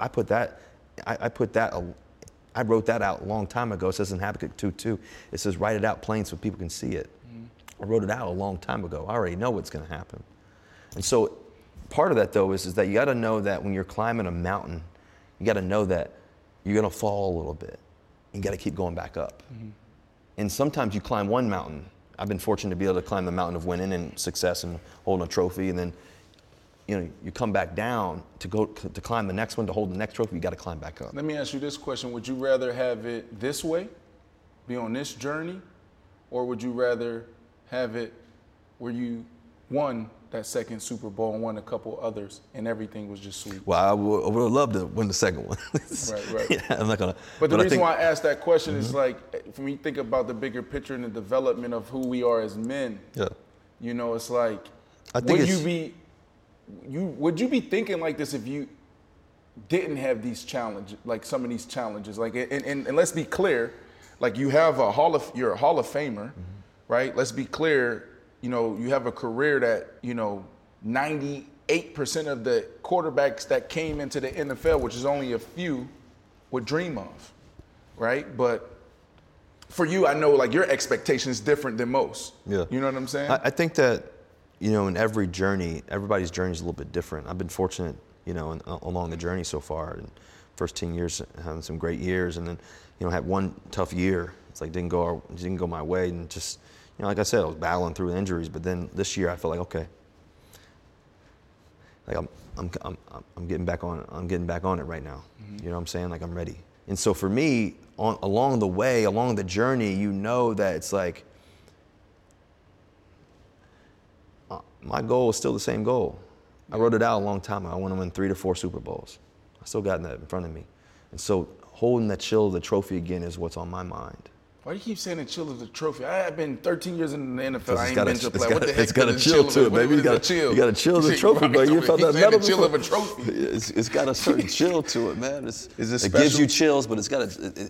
wrote that out a long time ago. It says in Habakkuk 2:2, it says, write it out plain so people can see it. I wrote it out a long time ago. I already know what's going to happen. And so part of that, though, is that you got to know that when you're climbing a mountain, you got to know that you're going to fall a little bit. You got to keep going back up. And sometimes you climb one mountain. I've been fortunate to be able to climb the mountain of winning and success and holding a trophy. And then, you come back down to climb the next one, to hold the next trophy, you got to climb back up.
Let me ask you this question. Would you rather have it this way, be on this journey, or would you rather have it where you won that second Super Bowl and won a couple others and everything was just sweet?
Well, I would love to win the second one.
Right.
Yeah, I'm not gonna.
But the reason why I asked that question is like, for me, think about the bigger picture and the development of who we are as men. Yeah. It's like, would you be thinking like this if you didn't have these challenges, like some of these challenges? Like, and let's be clear, like you're a Hall of Famer, right? Let's be clear. You have a career that, 98% of the quarterbacks that came into the NFL, which is only a few, would dream of, right? But for you, I know like your expectation is different than most. Yeah. You know what I'm saying?
I think that, in every journey, everybody's journey is a little bit different. I've been fortunate, along the journey so far. And first 10 years, having some great years, and then, had one tough year. It's like didn't go my way, and just. Like I said, I was battling through injuries, but then this year I felt like, okay, like I'm getting back on. I'm getting back on it right now. You know what I'm saying? Like I'm ready. And so for me, along the way, along the journey, that it's like my goal is still the same goal. I wrote it out a long time ago. I want to win 3 to 4 Super Bowls. I still got that in front of me, and so holding that chill of the trophy again is what's on my mind.
Why do you keep saying the chill of the trophy? I've been 13 years in the NFL. I ain't been to play. What the heck?
It's got a chill to it, baby. You got to chill the trophy, bro. You felt that metal chill of a trophy. It's got a certain chill to it, man. It gives you chills, but it's got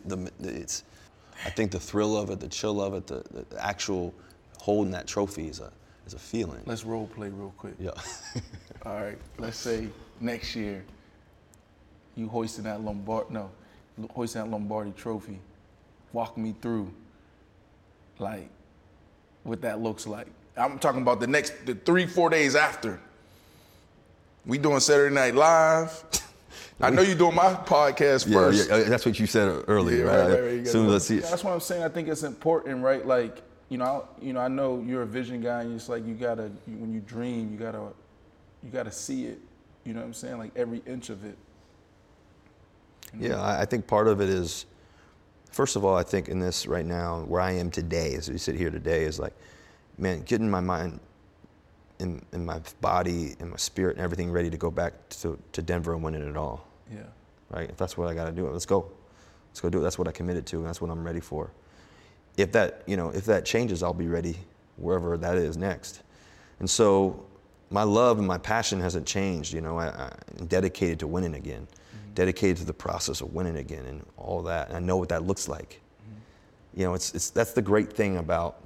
I think the thrill of it, the chill of it, the actual holding that trophy is a feeling.
Let's role play real quick.
Yeah.
All right. Let's say next year you hoisting that Lombardi trophy. Walk me through, like, what that looks like. I'm talking about the 3-4 days after. We doing Saturday Night Live. I know you're doing my podcast first.
Yeah, that's what you said earlier, right? Soon as I see it.
That's what I'm saying. I think it's important, right? Like, I know you're a vision guy, and it's like when you dream, you gotta see it. You know what I'm saying? Like every inch of it.
Yeah, I think part of it is. First of all, I think in this right now, where I am today, as we sit here today, is like, man, getting my mind and my body and my spirit and everything ready to go back to Denver and winning it all.
Yeah. Right?
If that's what I got to do, let's go. Let's go do it. That's what I committed to, and that's what I'm ready for. If that changes, I'll be ready wherever that is next. And so my love and my passion hasn't changed. I'm dedicated to winning again. Dedicated to the process of winning again and all that. And I know what that looks like. That's the great thing about,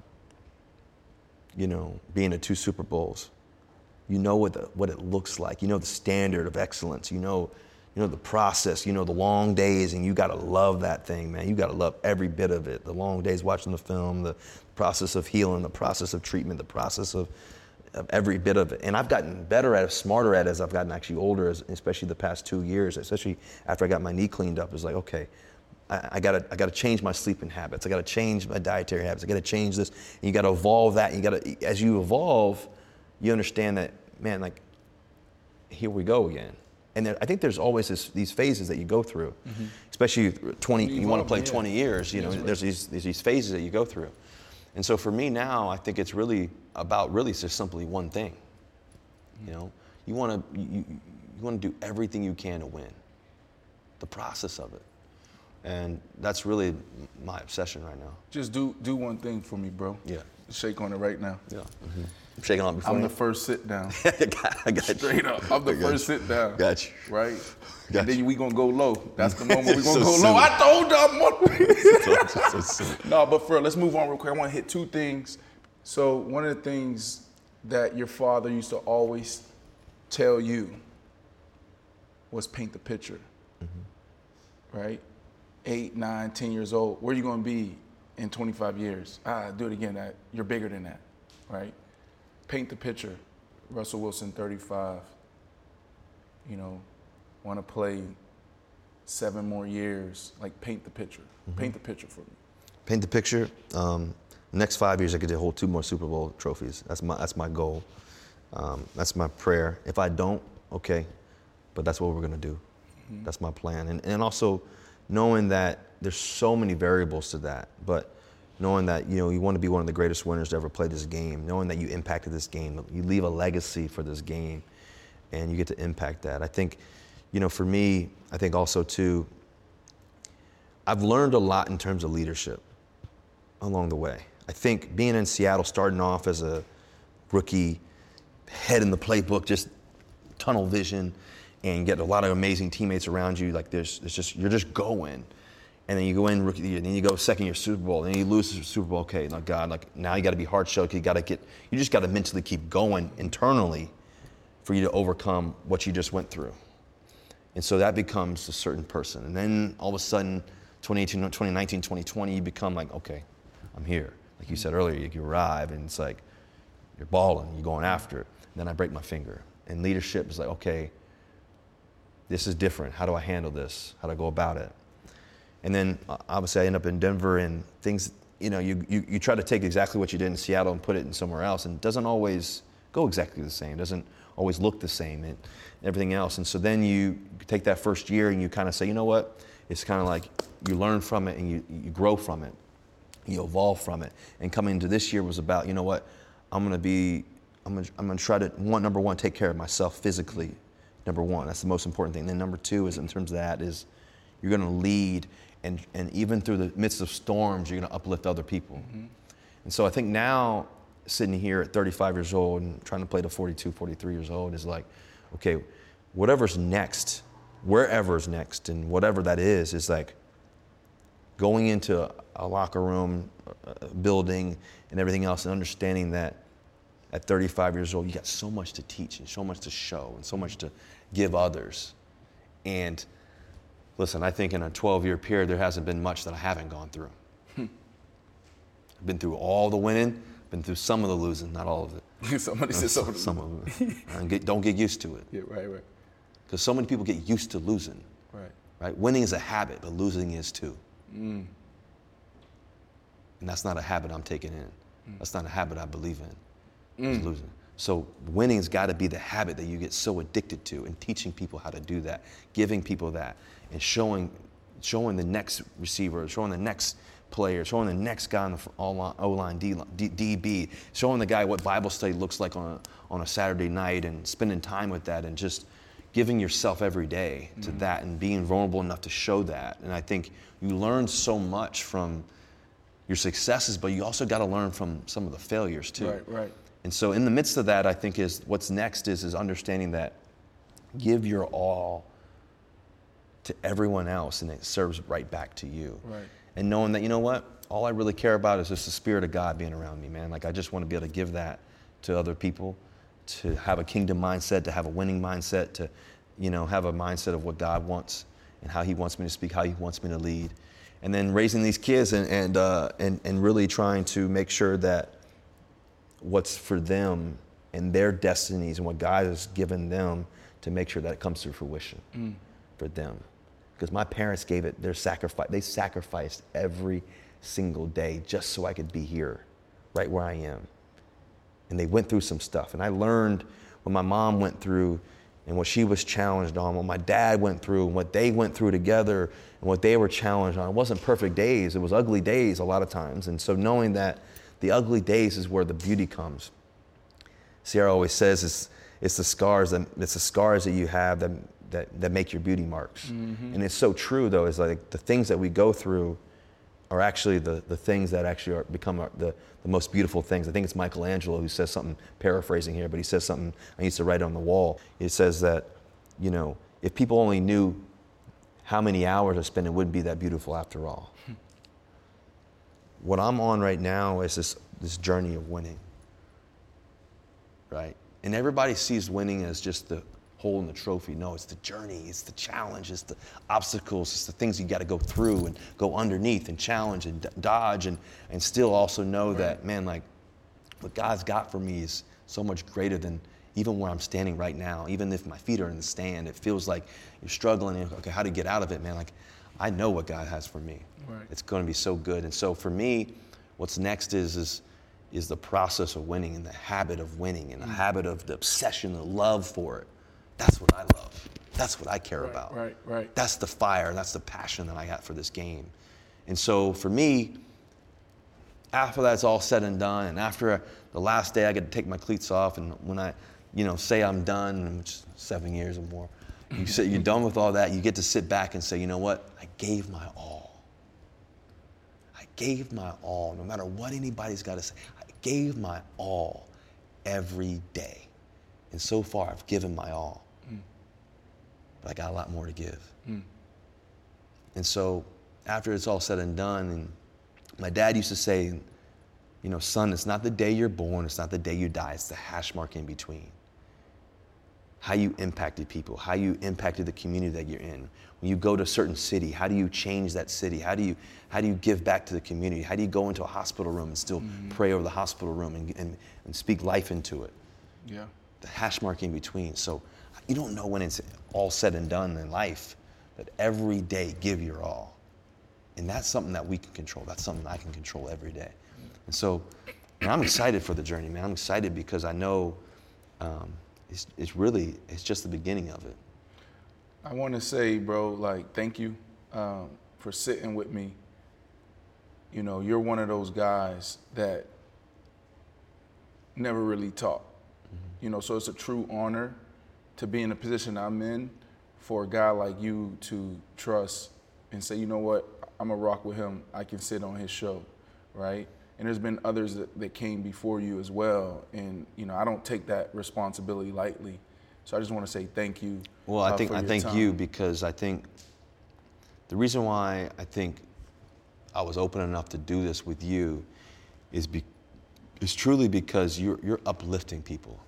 being at 2 Super Bowls. What it looks like. The standard of excellence. The process. The long days, and you got to love that thing, man. You got to love every bit of it. The long days watching the film, the process of healing, the process of treatment, the process of every bit of it. And I've gotten better at it, smarter at it as I've gotten actually older, especially the past 2 years, especially after I got my knee cleaned up. It's like, okay, I gotta change my sleeping habits. I gotta change my dietary habits. I gotta change this. And you gotta evolve that. And as you evolve, you understand that, man, like, here we go again. And I think there's always these phases that you go through, especially 20. You want to play 20 years. There's these phases that you go through. And so for me now, I think it's really about just simply one thing. You want to do everything you can to win. The process of it. And that's really my obsession right now.
Just do one thing for me, bro.
Yeah.
Shake on it right now.
Yeah. Mm-hmm. I'm shaking on it before
I'm
you.
the first sit down.
I got you.
Straight up. I'm the first sit down.
Got you.
Right?
Got
And then
you.
we gonna go low. That's the moment we gonna
So
go
soon.
low. I told y'all.
So soon.
No, but for real, let's move on real quick. I want to hit two things. So one of the things that your father used to always tell you was paint the picture. Right? 8, 9, 10 years old. Where are you going to be in 25 years? Do it again. You're bigger than that, right? Paint the picture. Russell Wilson, 35. You know, want to play 7 more years. Like, paint the picture. Paint the picture for me.
Paint the picture. Next 5 years, I could hold 2 more Super Bowl trophies. That's my goal. That's my prayer. If I don't, okay, but that's what we're gonna do. That's my plan. And also knowing that there's so many variables to that, but knowing that, you know, you want to be one of the greatest winners to ever play this game, knowing that you impacted this game, you leave a legacy for this game, and you get to impact that. I think, you know, for me, I think also too, I've learned a lot in terms of leadership along the way. I think being in Seattle, starting off as a rookie, head in the playbook, just tunnel vision, and get a lot of amazing teammates around you. Like you're just going, and then you go in rookie year, then you go second year Super Bowl, then you lose the Super Bowl. Okay, like God, like now you got to be hard shelled. You just got to mentally keep going internally for you to overcome what you just went through. And so that becomes a certain person. And then all of a sudden, 2018, 2019, 2020, you become like, okay, I'm here. Like you said earlier, you arrive and it's like, you're balling, you're going after it. Then I break my finger. And leadership is like, okay, this is different. How do I handle this? How do I go about it? And then obviously I end up in Denver and things, you know, you try to take exactly what you did in Seattle and put it in somewhere else, and it doesn't always go exactly the same. It doesn't always look the same and everything else. And so then you take that first year and you kind of say, you know what? It's kind of like you learn from it and you grow from it. You evolve from it. And coming into this year was about, you know what? I'm going to try to, number one, take care of myself physically. Number one, that's the most important thing. Then number two is, in terms of that, is you're going to lead, and even through the midst of storms, you're going to uplift other people. And so I think now, sitting here at 35 years old and trying to play to 42, 43 years old is like, okay, whatever's next, wherever's next, and whatever that is like going into a locker room, a building, and everything else, and understanding that at 35 years old, you got so much to teach and so much to show and so much to give others. And listen, I think in a 12-year period, there hasn't been much that I haven't gone through. I've been through all the winning, been through some of the losing, not all of it.
Somebody said some of it.
Some of it. And don't get used to it.
Yeah, right.
Because so many people get used to losing. Right? Winning is a habit, but losing is too. And that's not a habit I'm taking in. That's not a habit I believe in. Is losing. So winning's got to be the habit that you get so addicted to, and teaching people how to do that, giving people that, and showing the next receiver, showing the next player, showing the next guy on the O-line, DB, showing the guy what Bible study looks like on a Saturday night, and spending time with that, and just giving yourself every day to that, and being vulnerable enough to show that. And I think you learn so much from your successes, but you also got to learn from some of the failures too.
Right.
And so in the midst of that, I think is what's next is understanding that give your all to everyone else, and it serves right back to you.
Right.
And knowing that, you know what, all I really care about is just the Spirit of God being around me, man. Like I just want to be able to give that to other people, to have a kingdom mindset, to have a winning mindset, to, you know, have a mindset of what God wants and how He wants me to speak, how He wants me to lead. And then raising these kids and really trying to make sure that what's for them and their destinies and what God has given them, to make sure that it comes to fruition for them. Because my parents gave it their sacrifice. They sacrificed every single day just so I could be here, right where I am. And they went through some stuff. And I learned what my mom went through and what she was challenged on, what my dad went through and what they went through together and what they were challenged on. It wasn't perfect days. It was ugly days a lot of times. And so knowing that the ugly days is where the beauty comes. Sierra always says it's the scars that you have that that make your beauty marks. And it's so true though, is like the things that we go through are actually the things that actually become the most beautiful things. I think it's Michelangelo who says something, paraphrasing here, but he says something, I used to write on the wall. It says that, you know, if people only knew how many hours I spent, it wouldn't be that beautiful after all. What I'm on right now is this journey of winning, right? And everybody sees winning as just the holding the trophy. No, it's the journey, it's the challenge, it's the obstacles, it's the things you got to go through and go underneath and challenge and dodge and still also know that, man, like what God's got for me is so much greater than even where I'm standing right now. Even if my feet are in the stand, it feels like you're struggling and, okay, how to get out of it, man? Like, I know what God has for me. Right. It's going to be so good. And so for me, what's next is the process of winning and the habit of winning and the habit of the obsession, the love for it. That's what I love. That's what I care about.
Right.
That's the fire. That's the passion that I got for this game. And so for me, after that's all said and done, and after the last day I get to take my cleats off, and when I, say I'm done, which is 7 years or more, you say you're done with all that, you get to sit back and say, you know what? I gave my all. I gave my all, no matter what anybody's got to say. I gave my all every day. And so far, I've given my all. But I got a lot more to give. And so after it's all said and done, and my dad used to say, son, it's not the day you're born, it's not the day you die, it's the hash mark in between. How you impacted people, how you impacted the community that you're in. When you go to a certain city, how do you change that city? How do you give back to the community? How do you go into a hospital room and still pray over the hospital room and speak life into it?
Yeah.
The hash mark in between. So you don't know when it's all said and done in life, but every day give your all. And that's something that we can control. That's something I can control every day. And so I'm excited for the journey, man. I'm excited because I know it's just the beginning of it.
I want to say, bro, thank you for sitting with me. You're one of those guys that never really talk. So it's a true honor to be in the position I'm in for a guy like you to trust and say, you know what, I'm going to rock with him. I can sit on his show, right? And there's been others that came before you as well. And, I don't take that responsibility lightly. So I just want to say thank you.
Well, I thank you because I think the reason why I think I was open enough to do this with you is truly because you're uplifting people.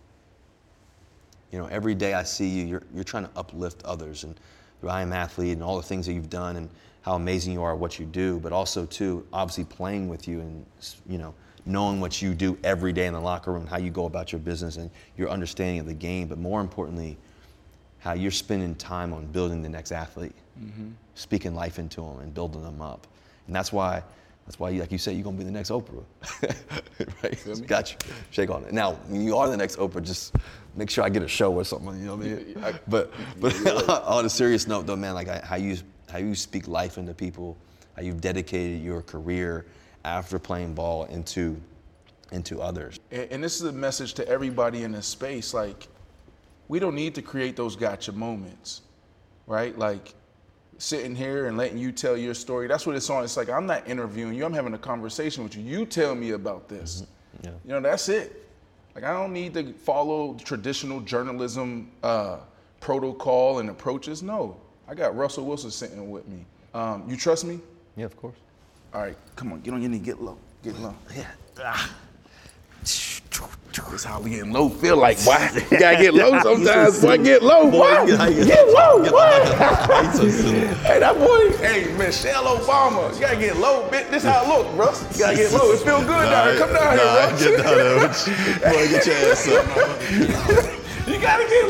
Every day I see you, you're trying to uplift others, and through I Am Athlete and all the things that you've done and how amazing you are at what you do, but also too, obviously playing with you and, knowing what you do every day in the locker room, how you go about your business and your understanding of the game, but more importantly, how you're spending time on building the next athlete, speaking life into them and building them up. And that's why, like you said, you're going to be the next Oprah, right? Got you. Shake on it. Now, when you are the next Oprah, just make sure I get a show or something, you know what I mean? But on a serious note, though, man, how you speak life into people, how you've dedicated your career after playing ball into others.
And this is a message to everybody in this space. We don't need to create those gotcha moments, right? Sitting here and letting you tell your story. That's what it's on. It's I'm not interviewing you. I'm having a conversation with you. You tell me about this. Yeah. That's it. I don't need to follow traditional journalism protocol and approaches. No, I got Russell Wilson sitting with me. You trust me?
Yeah, of course.
All right, come on, get on your knee, get low, get low.
Yeah.
That's how we getting low feel like, boy. You gotta get low sometimes, boy. Get low, boy. Get low, boy. Hey, that boy, hey, Michelle Obama. You gotta get low, bitch. This how it look, bro. You gotta get low. It feel good down here. Come down here, bro.
Get down there. Boy, get your ass up.
You gotta get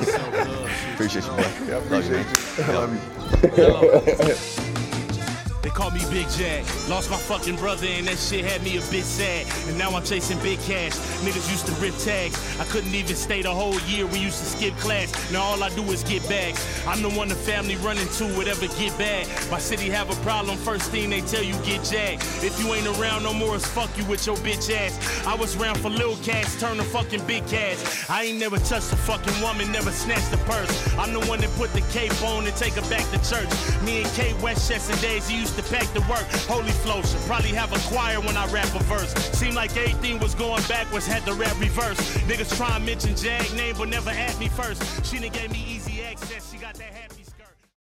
low.
Appreciate you, bro.
I appreciate you. I love you.
They call me Big Jack. Lost my fucking brother and that shit had me a bit sad. And now I'm chasing big cash. Niggas used to rip tags. I couldn't even stay the whole year. We used to skip class. Now all I do is get bags. I'm the one the family running to, whatever get bad. My city have a problem, first thing they tell you get jacked. If you ain't around no more, it's fuck you with your bitch ass. I was round for little cash, turn to fucking big cash. I ain't never touched a fucking woman, never snatched a purse. I'm the one that put the cape on and take her back to church. Me and Kate Westchester days, he used to pack the work. Holy flow, should probably have a choir when I rap a verse. Seemed like everything was going backwards, had to rap reverse. Niggas try and mention Jag name, but never asked me first. She done gave me easy access, she got that habit.